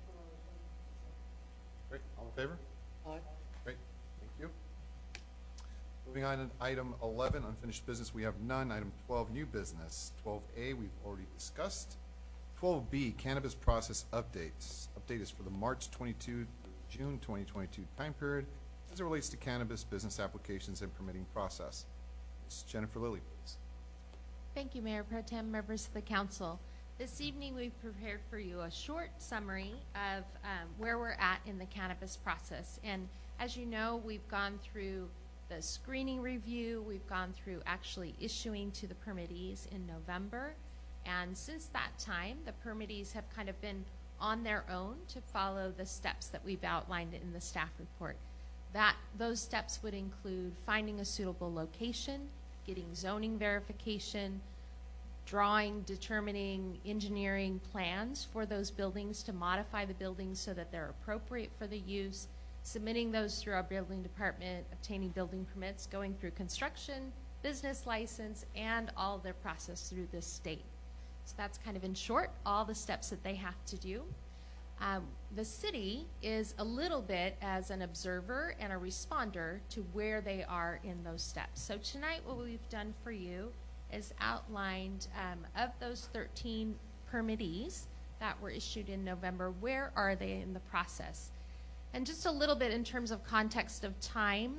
Speaker 1: Great. All in favor?
Speaker 10: Aye.
Speaker 1: Great. Thank you. Moving on to item 11, unfinished business, we have none. Item 12, new business. 12A, we've already discussed. 12B, cannabis process updates. Update is for the March 22 through June 2022 time period as it relates to cannabis business applications and permitting process. Ms. Jennifer Lilly, please.
Speaker 11: Thank you, Mayor Pro Tem, members of the council. This evening, we've prepared for you a short summary of where we're at in the cannabis process. And as you know, we've gone through the screening review. We've gone through actually issuing to the permittees in November. And since that time, the permittees have kind of been on their own to follow the steps that we've outlined in the staff report. Those steps would include finding a suitable location, getting zoning verification, determining engineering plans for those buildings to modify the buildings so that they're appropriate for the use, submitting those through our building department, obtaining building permits, going through construction, business license, and all their process through the state. So that's kind of in short all the steps that they have to do. The city is a little bit as an observer and a responder to where they are in those steps. So tonight what we've done for you is outlined of those 13 permittees that were issued in November, where are they in the process? And just a little bit in terms of context of time,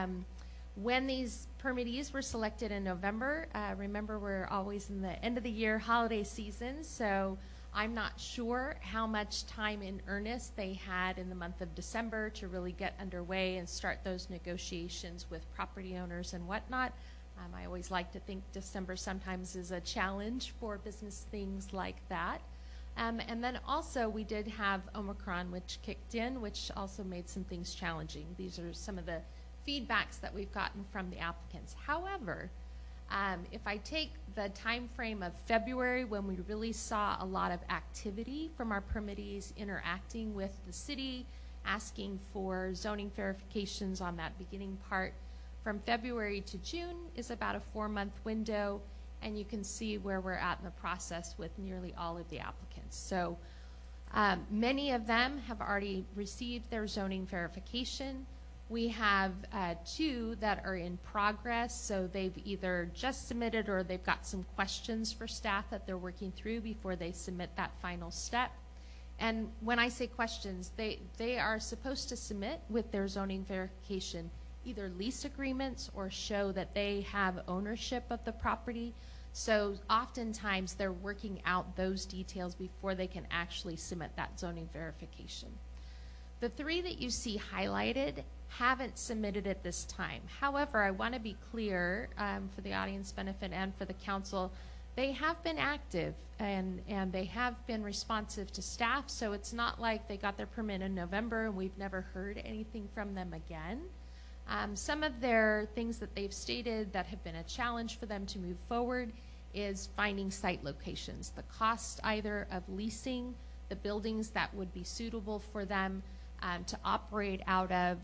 Speaker 11: when these permittees were selected in November, remember we're always in the end of the year holiday season, so I'm not sure how much time in earnest they had in the month of December to really get underway and start those negotiations with property owners and whatnot. I always like to think December sometimes is a challenge for business things like that. And then also we did have Omicron, which kicked in, which also made some things challenging. These are some of the feedbacks that we've gotten from the applicants. However, if I take the time frame of February, when we really saw a lot of activity from our permittees interacting with the city, asking for zoning verifications on that beginning part, from February to June is about a 4-month window, and you can see where we're at in the process with nearly all of the applicants. So many of them have already received their zoning verification. We have 2 that are in progress, so they've either just submitted or they've got some questions for staff that they're working through before they submit that final step. And when I say questions, they are supposed to submit with their zoning verification either lease agreements or show that they have ownership of the property. So oftentimes they're working out those details before they can actually submit that zoning verification. The 3 that you see highlighted haven't submitted at this time. However, I want to be clear for the audience benefit and for the council, they have been active and they have been responsive to staff, so it's not like they got their permit in November and we've never heard anything from them again. Some of their things that they've stated that have been a challenge for them to move forward is finding site locations, the cost either of leasing the buildings that would be suitable for them to operate out of.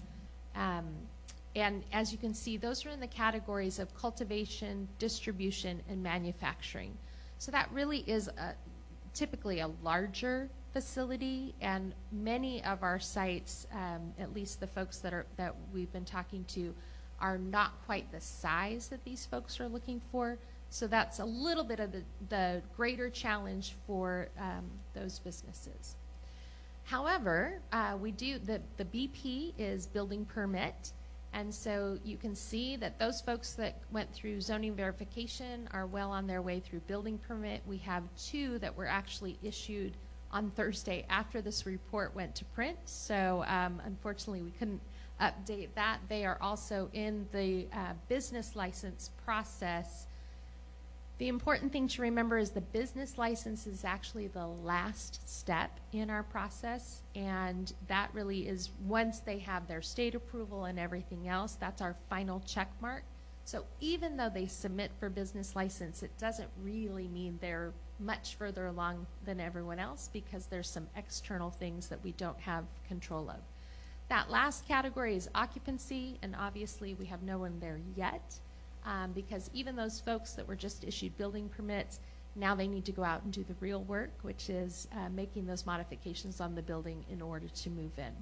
Speaker 11: And as you can see, those are in the categories of cultivation, distribution, and manufacturing. So that really is typically a larger facility, and many of our sites, at least the folks that we've been talking to, are not quite the size that these folks are looking for. So that's a little bit of the greater challenge for those businesses. However, the BP is building permit, and so you can see that those folks that went through zoning verification are well on their way through building permit. We have 2 that were actually issued on Thursday after this report went to print, so unfortunately we couldn't update that. They are also in the business license process. The important thing to remember is the business license is actually the last step in our process, and that really is, once they have their state approval and everything else, that's our final check mark. So even though they submit for business license, it doesn't really mean they're much further along than everyone else, because there's some external things that we don't have control of. That last category is occupancy, and obviously we have no one there yet. Because even those folks that were just issued building permits, now they need to go out and do the real work, which is making those modifications on the building in order to move in.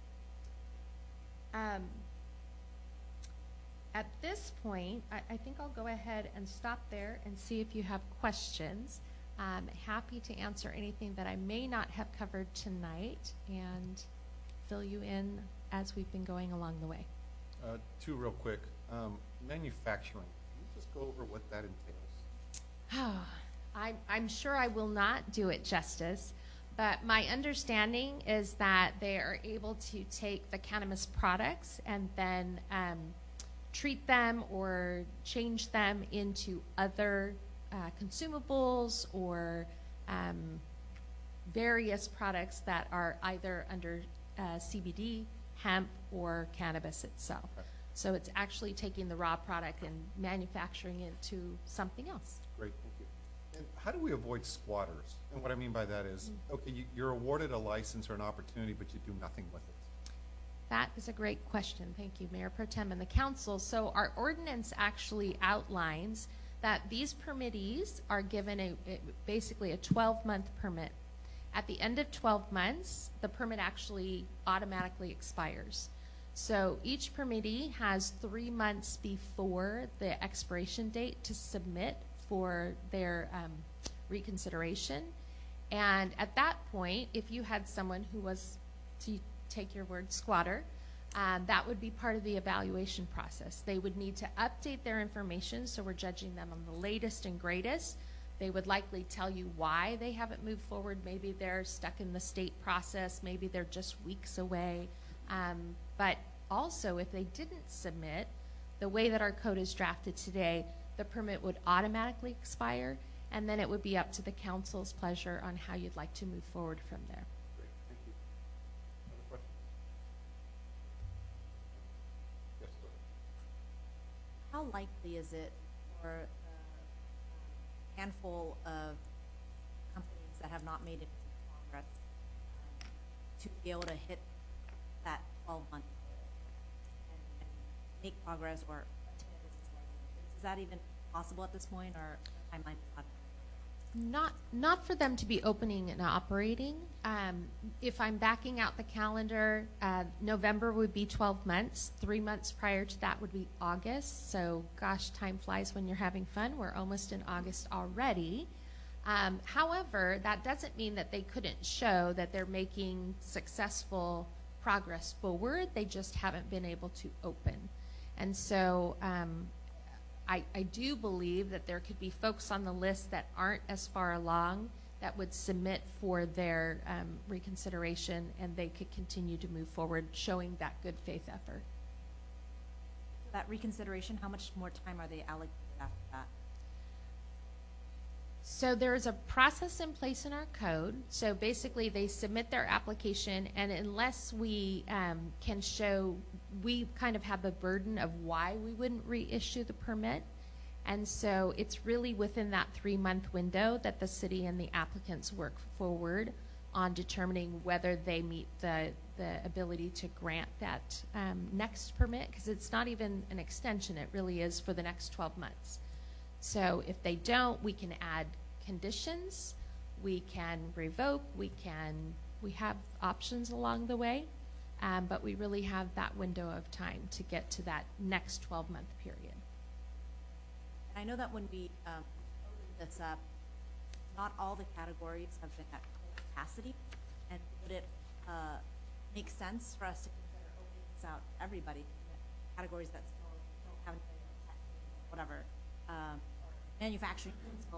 Speaker 11: At this point, I think I'll go ahead and stop there and see if you have questions. I'm happy to answer anything that I may not have covered tonight and fill you in as we've been going along the way.
Speaker 7: 2 real quick. Manufacturing, can you just go over what that entails?
Speaker 11: I'm sure I will not do it justice, but my understanding is that they are able to take the cannabis products and then treat them or change them into other consumables or various products that are either under CBD, hemp, or cannabis itself.
Speaker 7: Okay.
Speaker 11: So it's actually taking the raw product and manufacturing it to something else.
Speaker 7: Great, thank you. And how do we avoid squatters? And what I mean by that is, okay, you're awarded a license or an opportunity, but you do nothing with it.
Speaker 11: That is a great question. Thank you, Mayor Pro Tem and the council. So our ordinance actually outlines that these permittees are given basically a 12-month permit. At the end of 12 months, the permit actually automatically expires. So each permittee has 3 months before the expiration date to submit for their reconsideration. And at that point, if you had someone who was, to take your word, squatter, that would be part of the evaluation process. They would need to update their information, so we're judging them on the latest and greatest. They would likely tell you why they haven't moved forward. Maybe they're stuck in the state process. Maybe they're just weeks away. But also, if they didn't submit, the way that our code is drafted today, the permit would automatically expire, and then it would be up to the council's pleasure on how you'd like to move forward from there.
Speaker 7: Great, thank you. Other questions? Yes, go ahead.
Speaker 5: How likely is it for a handful of companies that have not made it to Congress to be able to hit that 12-month goal and make progress or obtain a business license? Is that even possible at this point, or timeline is not?
Speaker 11: Not for them to be opening and operating. If I'm backing out the calendar, November would be 12 months. 3 months prior to that would be August. So, gosh, time flies when you're having fun. We're almost in August already. However, that doesn't mean that they couldn't show that they're making successful progress forward. They just haven't been able to open. And so I do believe that there could be folks on the list that aren't as far along that would submit for their reconsideration, and they could continue to move forward showing that good faith effort.
Speaker 5: That reconsideration, how much more time are they allocated after that?
Speaker 11: So there is a process in place in our code. So basically they submit their application, and unless we can show, we kind of have the burden of why we wouldn't reissue the permit. And so it's really within that 3-month window that the city and the applicants work forward on determining whether they meet the ability to grant that next permit, because it's not even an extension, it really is for the next 12 months. So if they don't, we can add conditions, we can revoke, we have options along the way, but we really have that window of time to get to that next 12-month period.
Speaker 5: And I know that when we opened this up, not all the categories have been at full capacity, and would it make sense for us to consider opening this out to everybody, categories that still don't have anybody on testing, whatever, or manufacturing,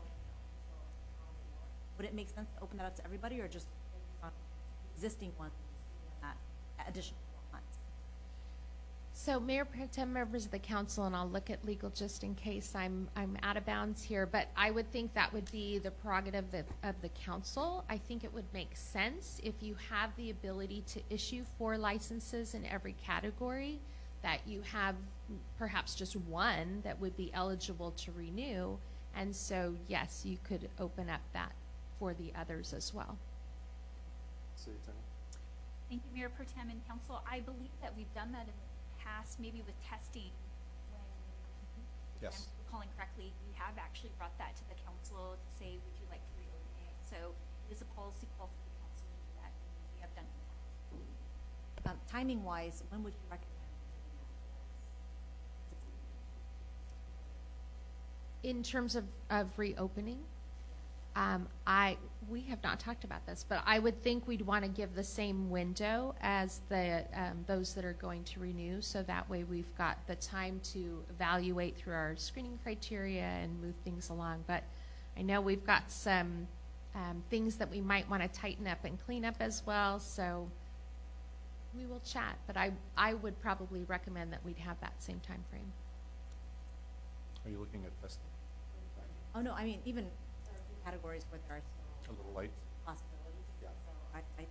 Speaker 5: would it make sense to open that up to everybody, or just focus on existing ones that additional 12 months?
Speaker 11: So Mayor Pro Tem, members of the council, and I'll look at legal just in case I'm out of bounds here, but I would think that would be the prerogative of the council. I think it would make sense if you have the ability to issue 4 licenses in every category, that you have perhaps just one that would be eligible to renew. And so, yes, you could open up that for the others as well.
Speaker 7: City Attorney?
Speaker 4: Thank you, Mayor Pro Tem and Council. I believe that we've done that in the past, maybe with testing, when, if
Speaker 1: Yes.
Speaker 4: I'm recalling correctly, we have actually brought that to the council to say, would you like to reopen it? So it is a policy call for the council to do that, and we have done it in the past.
Speaker 5: Timing-wise, when would you recommend?
Speaker 11: In terms of reopening, we have not talked about this, but I would think we'd want to give the same window as the those that are going to renew, so that way we've got the time to evaluate through our screening criteria and move things along. But I know we've got some things that we might want to tighten up and clean up as well, so we will chat. But I would probably recommend that we'd have that same time frame.
Speaker 7: Are you looking at testing?
Speaker 5: Oh, no, I mean, even there are a few categories where there are still
Speaker 7: A little light?
Speaker 5: possibilities.
Speaker 7: Yeah.
Speaker 5: So I think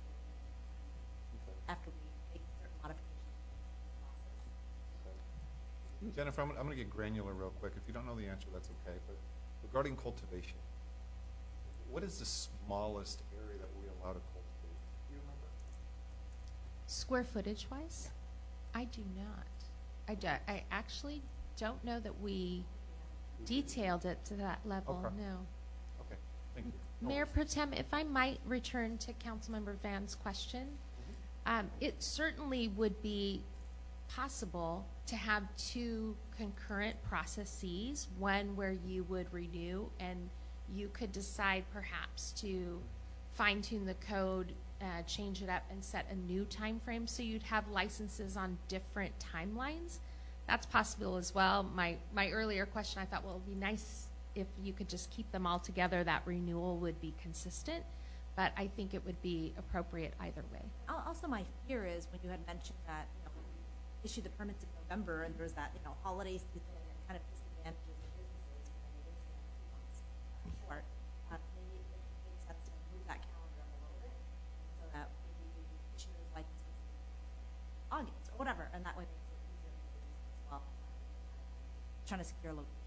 Speaker 7: Okay.
Speaker 5: after we make certain modifications to the process.
Speaker 7: Okay. Jennifer, I'm going to get granular real quick. If you don't know the answer, that's okay. But regarding cultivation, what is the smallest area that we allow to cultivate? Do you remember?
Speaker 11: Square footage wise? I do not. I actually don't know that we detailed it to that level,
Speaker 7: Okay.
Speaker 11: no.
Speaker 7: Okay, thank you. No
Speaker 11: Mayor
Speaker 7: worries.
Speaker 11: Pro Tem, if I might return to Councilmember Van's question, it certainly would be possible to have 2 concurrent processes, one where you would renew and you could decide perhaps to fine tune the code, change it up and set a new time frame, so you'd have licenses on different timelines. That's possible as well. My earlier question, I thought, well, it'd be nice if you could just keep them all together, that renewal would be consistent, but I think it would be appropriate either way.
Speaker 5: Also, my fear is when you had mentioned that, issue the permits in November, and there's that, holiday season and kind of disadvantages the businesses, because it is 2 months short. Maybe it makes sense to move that calendar up a little bit, so that maybe we issue those licenses in August or whatever, and that way makes it easier for the business as well. Trying to secure location.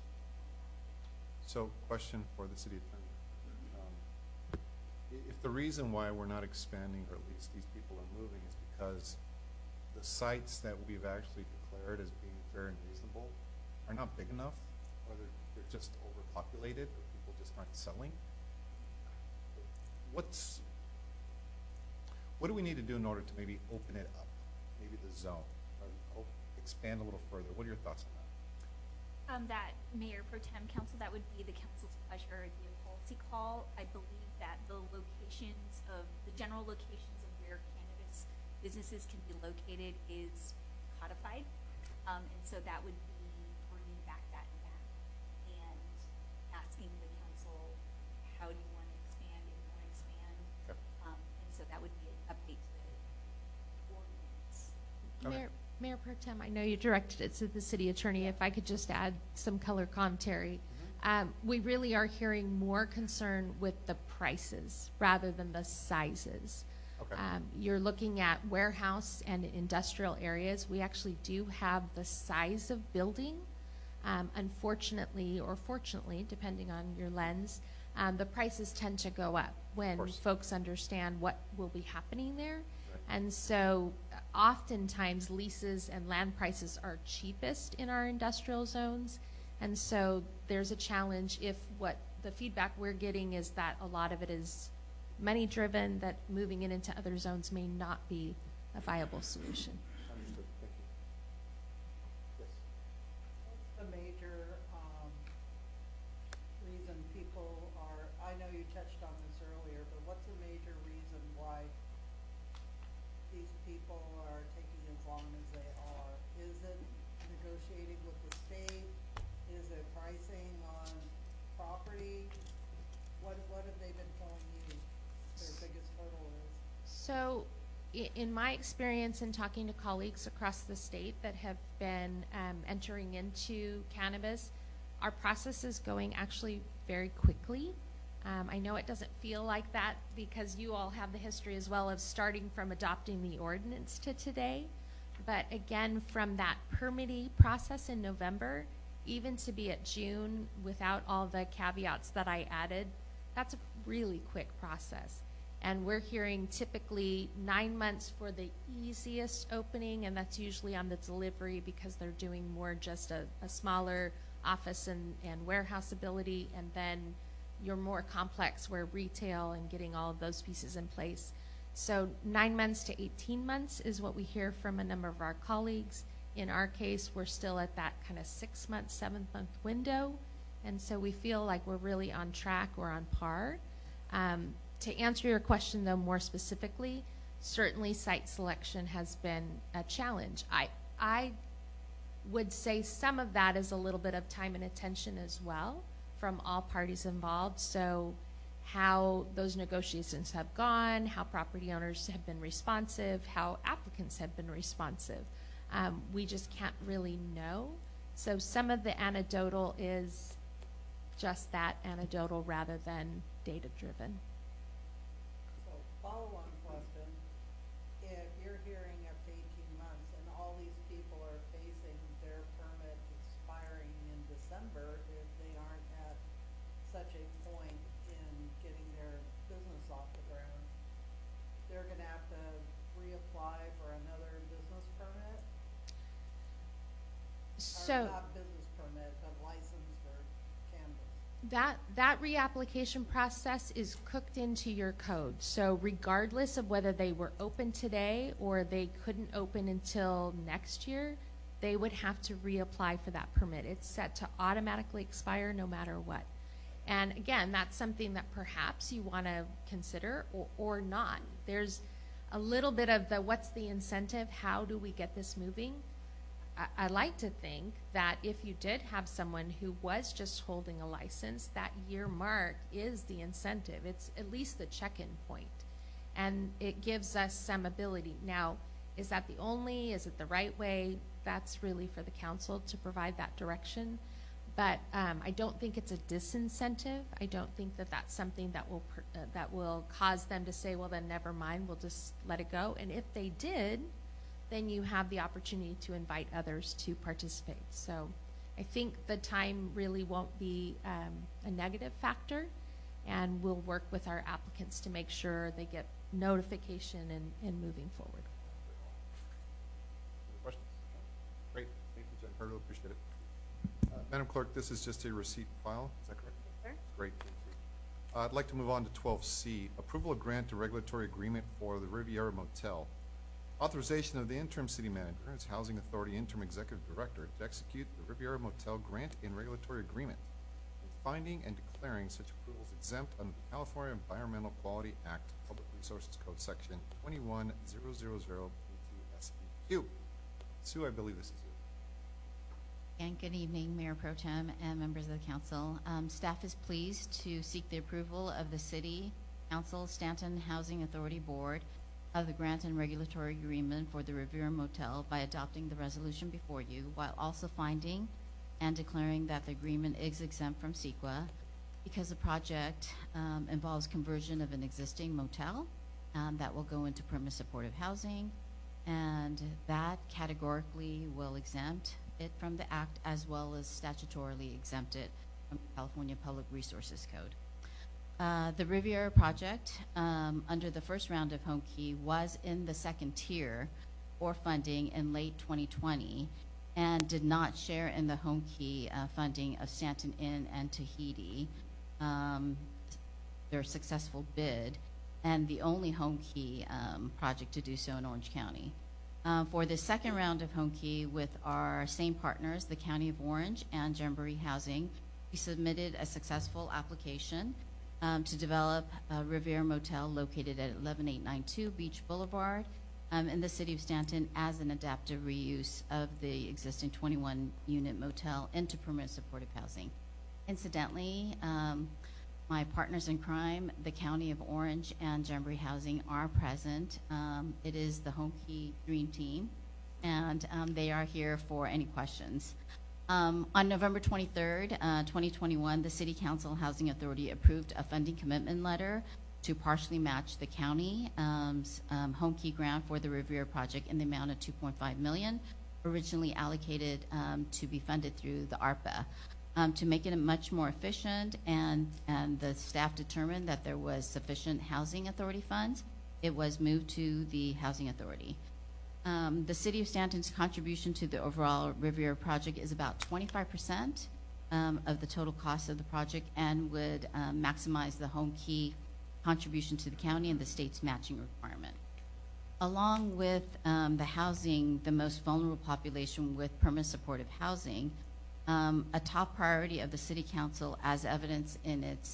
Speaker 7: So, question for the city attorney. If the reason why we're not expanding, or at least these people are moving, is because the sites that we've actually declared as being fair and reasonable are not big enough, or they're just overpopulated, or people just aren't selling, what do we need to do in order to maybe open it up, maybe the zone, or expand a little further? What are your thoughts on that?
Speaker 4: That Mayor Pro Tem Council, that would be the council's pleasure. It'd be a policy call. I believe that the general locations of where cannabis businesses can be located is codified. And so that would be bringing back that map and asking the council, how do you want to expand, if you want to expand?
Speaker 7: Okay.
Speaker 4: And so that would be an update to the ordinance.
Speaker 11: Mayor Pro Tem, I know you directed it to the city attorney. If I could just add some color commentary. We really are hearing more concern with the prices rather than the sizes.
Speaker 7: Okay.
Speaker 11: You're looking at warehouse and industrial areas. We actually do have the size of building. Unfortunately, or fortunately, depending on your lens, the prices tend to go up when folks understand what will be happening there.
Speaker 7: Right.
Speaker 11: And so oftentimes leases and land prices are cheapest in our industrial zones. And so there's a challenge if what the feedback we're getting is that a lot of it is money-driven, that moving it into other zones may not be a viable solution.
Speaker 7: Understood, thank you. Yes.
Speaker 13: What's the major reason people are, I know you touched on this earlier, but what's the major reason why these people are taking as long as they are? Is it negotiating with the state? Is it pricing on property? What have they been telling you their biggest hurdle is?
Speaker 11: So, in my experience in talking to colleagues across the state that have been entering into cannabis, our process is going actually very quickly. I know it doesn't feel like that because you all have the history as well of starting from adopting the ordinance to today. But again, from that permitting process in November, even to be at June without all the caveats that I added, that's a really quick process. And we're hearing typically 9 months for the easiest opening, and that's usually on the delivery because they're doing more just a smaller office and warehouse ability, and then you're more complex where retail and getting all of those pieces in place. So 9 months to 18 months is what we hear from a number of our colleagues. In our case, we're still at that kind of 6 month, 7 month window. And so we feel like we're really on track, we're on par. To answer your question though more specifically, certainly site selection has been a challenge. I would say some of that is a little bit of time and attention as well from all parties involved. So how those negotiations have gone, how property owners have been responsive, how applicants have been responsive. We just can't really know. So some of the anecdotal is just that, anecdotal rather than data-driven.
Speaker 13: So follow-on question, if you're hearing up to 18 months and all these people are facing their permit expiring in December, if they aren't at such a point in getting their business off the ground, they're gonna have to reapply for another business permit?
Speaker 11: So
Speaker 13: Or not business permit, but license for cannabis?
Speaker 11: that reapplication process is cooked into your code. So regardless of whether they were open today or they couldn't open until next year, they would have to reapply for that permit. It's set to automatically expire no matter what. And again, that's something that perhaps you want to consider or not. There's a little bit of the what's the incentive, how do we get this moving? I like to think that if you did have someone who was just holding a license, that year mark is the incentive. It's at least the check-in point. And it gives us some ability. Now, is that the only, is it the right way? That's really for the council to provide that direction. But I don't think it's a disincentive. I don't think that that's something that will cause them to say, well, then never mind, we'll just let it go. And if they did, then you have the opportunity to invite others to participate. So I think the time really won't be a negative factor, and we'll work with our applicants to make sure they get notification and moving forward.
Speaker 1: Any questions? Great, thank you, Jen. I really appreciate it. Madam Clerk, this is just a receipt file, is that correct?
Speaker 2: Yes, sir.
Speaker 1: Great, thank you. I'd like to move on to 12C, approval of grant to regulatory agreement for the Riviera Motel. Authorization of the interim city manager as Housing Authority interim executive director to execute the Riviera Motel grant and regulatory agreement, and finding and declaring such approvals exempt under the California Environmental Quality Act, Public Resources Code, Section 21000 SEQ. Sue, I believe this is you.
Speaker 8: And good evening, Mayor Pro Tem and members of the council. Staff is pleased to seek the approval of the City Council Stanton Housing Authority Board of the grant and regulatory agreement for the Riviera Motel by adopting the resolution before you, while also finding and declaring that the agreement is exempt from CEQA because the project involves conversion of an existing motel that will go into permanent supportive housing, and that categorically will exempt it from the act as well as statutorily exempt it from the California Public Resources Code. The Riviera project, under the first round of Home Key, was in the second tier for funding in late 2020 and did not share in the Home Key funding of Stanton Inn and Tahiti. their successful bid, and the only home key project to do so in Orange County. For the second round of home key with our same partners, the County of Orange and Jamboree Housing, we submitted a successful application to develop a Riviera Motel located at 11892 Beach Boulevard in the city of Stanton as an adaptive reuse of the existing 21-unit motel into permanent supportive housing. Incidentally, my partners in crime, the County of Orange and Jamboree Housing, are present. It is the Home Key Dream Team, and they are here for any questions. On November 23rd, 2021, the City Council Housing Authority approved a funding commitment letter to partially match the county's home key grant for the Riviera project in the amount of $2.5 million, originally allocated to be funded through the ARPA. To make it much more efficient, and the staff determined that there was sufficient housing authority funds, it was moved to the housing authority. The City of Stanton's contribution to the overall Riviera project is about 25% of the total cost of the project, and would maximize the home key contribution to the county and the state's matching requirement. Along with the housing the most vulnerable population with permanent supportive housing, a top priority of the City Council, as evidenced in its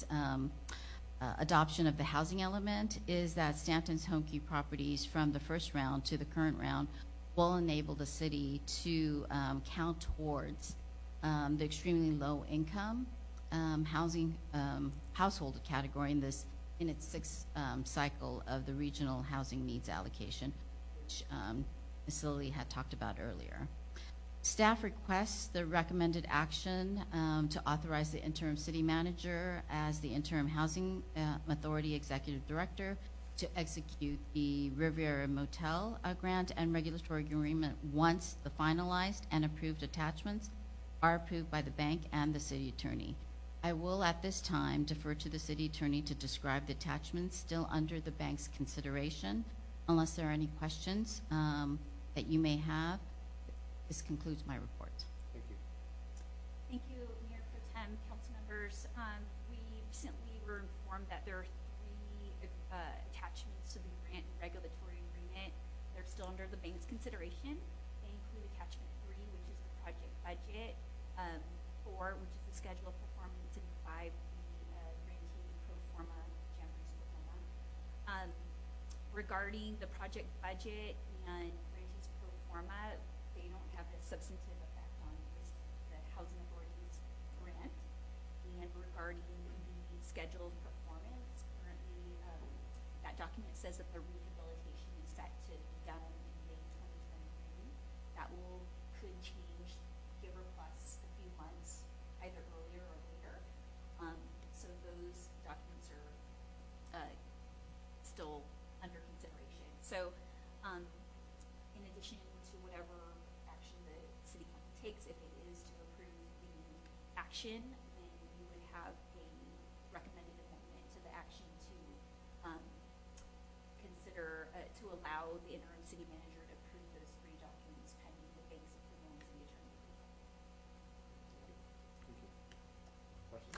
Speaker 8: adoption of the housing element, is that Stanton's home key properties from the first round to the current round will enable the city to count towards the extremely low income housing household category in its sixth cycle of the regional housing needs allocation, which Ms. Lilly had talked about earlier. Staff requests the recommended action to authorize the interim city manager as the interim housing authority executive director to execute the Riviera Motel grant and regulatory agreement once the finalized and approved attachments are approved by the bank and the city attorney. I will at this time defer to the city attorney to describe the attachments still under the bank's consideration. Unless there are any questions that you may have, this concludes my report.
Speaker 7: Thank you.
Speaker 4: Thank you, Mayor Pro Tem, council members. We recently were informed that there are 3 attachments to the grant and regulatory agreement. They're still under the bank's consideration. They include attachment 3, which is the project budget, 4, which is the schedule of performance, and 5, the grantee pro forma, Jamboree's pro forma. Regarding the project budget and grantee's pro forma, they don't have a substantive effect on the housing authority's grant. And regarding the schedule of performance, currently that document says that the rehabilitation is set to be done in May 2023. That could change, give or plus a few months, either earlier or later. So those documents are still under consideration. So in addition to whatever action the city council takes, if it is to approve the action, then you would have a recommended amendment to the action to consider, to allow the interim city manager to approve those 3 documents pending the bank's approval and city attorney approval.
Speaker 7: Thank you. Questions?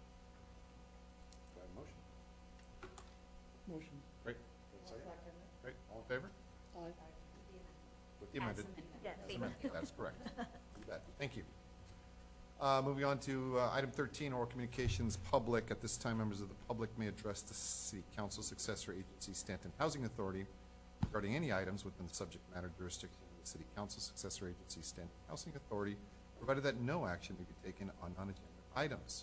Speaker 7: Do I have a motion?
Speaker 10: Motion.
Speaker 7: Great. Second. Great. All in favor?
Speaker 10: Aye.
Speaker 7: With the amended.
Speaker 2: Yes.
Speaker 7: As amended. That's correct. You bet. Thank you. Moving on to item 13, oral communications public. At this time, members of the public may address the City Council successor agency, Stanton Housing Authority, regarding any items within the subject matter jurisdiction of the City Council successor agency, Stanton Housing Authority, provided that no action may be taken on non-agenda items.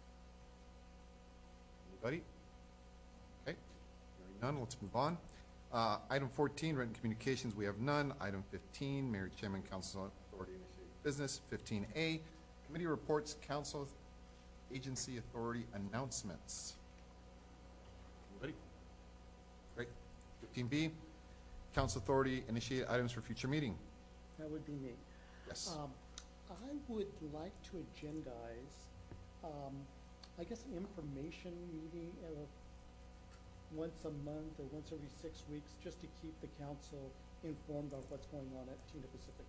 Speaker 7: Anybody? Okay. Hearing none, let's move on. Item 14, written communications, we have none. Item 15, Mayor, Chairman, Council Authority initiated business. 15A, committee reports, Council Agency Authority announcements. Anybody? Great. 15B, Council Authority initiated items for future meeting.
Speaker 10: That would be me.
Speaker 7: Yes.
Speaker 10: I would like to agendize, I guess, an information meeting once a month or once every 6 weeks, just to keep the council informed of what's going on at Tina Pacific.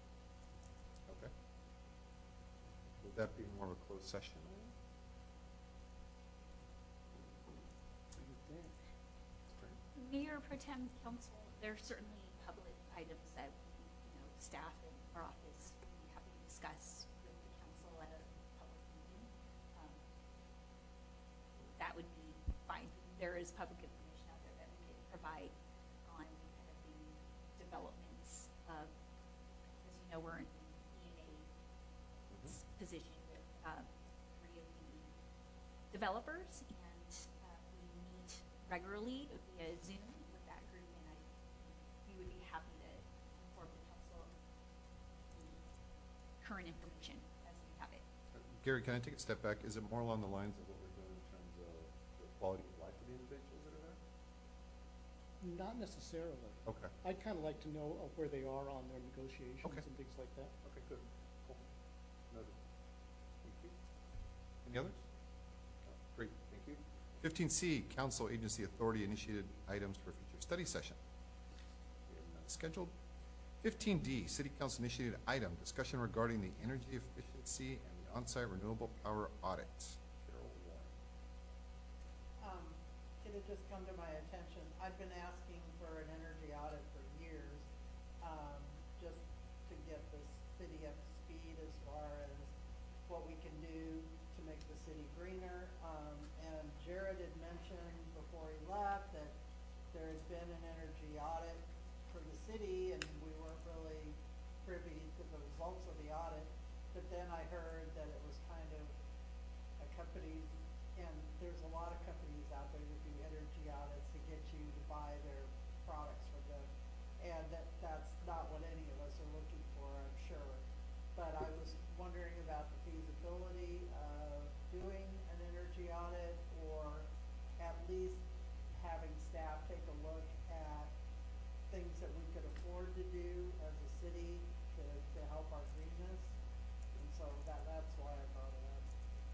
Speaker 7: Okay. Would that be more of a closed session?
Speaker 4: Mayor Pro Tem Council, there are certainly public items that, staff and our office would be happy to discuss with the council at a public meeting. That would be fine. There is public information out there that we can provide on kind of the developments of, as you know, we're in E&A position with three of the developers, and we meet regularly via Zoom with that group, and we would be happy to inform the council of the current information as we have it.
Speaker 1: Gary, can I take a step back? Is it more along the lines of what we're doing in terms of the quality of life of the individuals that are there?
Speaker 10: Not necessarily.
Speaker 1: Okay.
Speaker 10: I'd kind of like to know where they are on their negotiations
Speaker 1: Okay.
Speaker 10: and things like that.
Speaker 1: Okay, good. Cool. Noted. Thank you. Any others? Great, thank you. 15C, Council Agency Authority initiated items for future study session. We have none scheduled. 15D, City Council initiated item, discussion regarding the energy efficiency and the on-site renewable power audit. Carol Warren.
Speaker 13: It had just come to my attention, I've been asking for an energy audit for years, just to get the city up to speed as far as what we can do to make the city greener. And Jared had mentioned before he left that there had been an energy audit for the city, and we weren't really privy to the results of the audit. But then I heard that it was kind of a company, and there's a lot of companies out there that do energy audits to get you to buy their products from them. And that's not what any of us are looking for, I'm sure. But I was wondering about the feasibility of doing an energy audit, or at least having staff take a look at things that we could afford to do as a city to help our greenness. And so that's why I brought it up.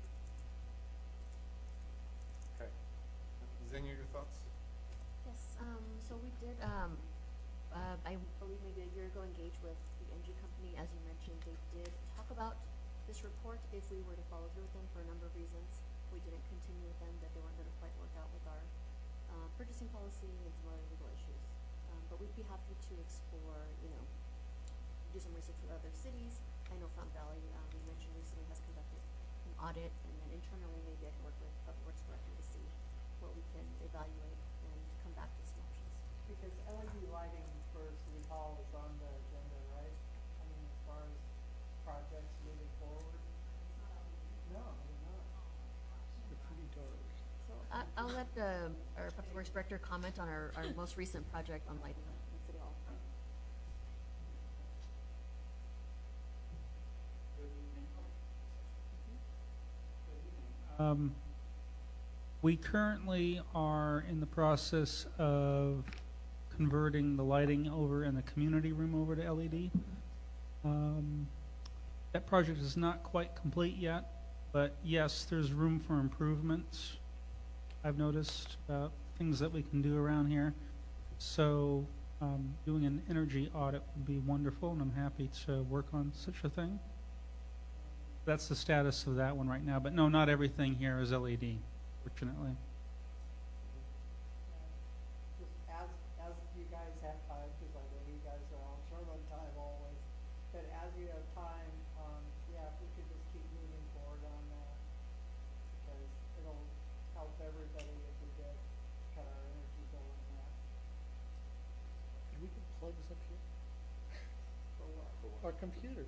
Speaker 1: Okay. Xenia, your thoughts?
Speaker 3: Yes, so we did, I believe maybe a year ago, engage with the energy company. As you mentioned, they did talk about this report if we were to follow through with them for a number of reasons. We didn't continue with them, that they weren't gonna quite work out with our purchasing policy and some other legal issues. But we'd be happy to explore, do some research with other cities. I know Fountain Valley, we mentioned recently, has conducted an audit, and then internally maybe I can work with Public Works Director to see what we can evaluate and come back to some options.
Speaker 13: Because LED lighting for City Hall is on the agenda, right? I mean, as far as projects moving forward? No, they're not.
Speaker 10: They're pretty dark.
Speaker 3: So I'll let our Public Works Director comment on our most recent project on lighting in City Hall.
Speaker 14: We currently are in the process of converting the lighting over in the community room over to LED. That project is not quite complete yet, but yes, there's room for improvements. I've noticed about things that we can do around here. So doing an energy audit would be wonderful, and I'm happy to work on such a thing. That's the status of that one right now. But no, not everything here is LED, fortunately.
Speaker 13: Just as you guys have time, because I know you guys are all short on time always, but as you have time, yeah, if we could just keep moving forward on that, because it'll help everybody if we get, cut our energy bill in half.
Speaker 10: Could we put plugs up here?
Speaker 13: For what?
Speaker 10: Our computers.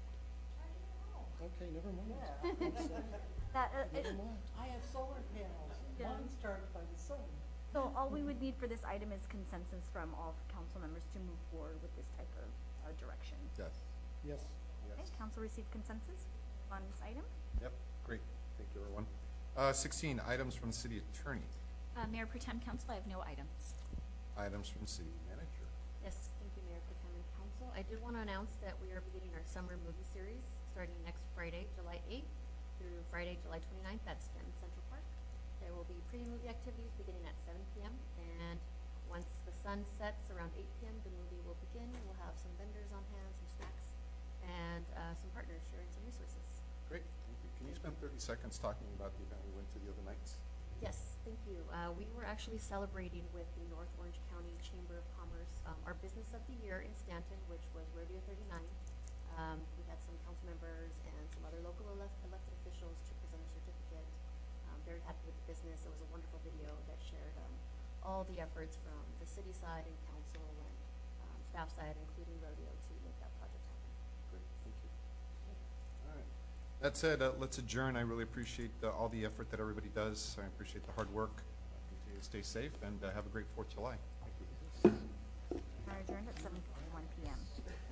Speaker 10: Okay, never mind.
Speaker 13: Yeah.
Speaker 10: I'm sorry. Never mind.
Speaker 13: I have solar panels,
Speaker 2: Yeah.
Speaker 13: one started by the sun.
Speaker 2: So all we would need for this item is consensus from all council members to move forward with this type of direction.
Speaker 1: Yes.
Speaker 10: Yes.
Speaker 2: Okay, council received consensus on this item.
Speaker 1: Yep, great. Thank you, everyone. 16, items from the city attorney.
Speaker 4: Mayor Pro Tem Council, I have no items.
Speaker 1: Items from city manager.
Speaker 3: Yes, thank you, Mayor Pro Tem and Council. I did want to announce that we are beginning our summer movie series starting next Friday, July 8th through Friday, July 29th at Stanton Central Park. There will be pre-movie activities beginning at 7 p.m. and once the sun sets around 8 p.m., the movie will begin. We'll have some vendors on hand, some snacks, and some partners sharing some resources.
Speaker 1: Great, thank you. Can you spend 30 seconds talking about the event we went to the other nights?
Speaker 3: Yes, Thank you. We were actually celebrating with the North Orange County Chamber of Commerce, our Business of the Year in Stanton, which was Rodeo 39. We had some council members and some other local elected officials to present a certificate. Very happy with the business. It was a wonderful video that shared all the efforts from the city side and council and staff side, including Rodeo, to make that project happen.
Speaker 1: Great, thank you. All right. That said, let's adjourn. I really appreciate all the effort that everybody does. I appreciate the hard work. Continue to stay safe and have a great 4th of July. Thank you.
Speaker 2: Are adjourned at 7:51 PM.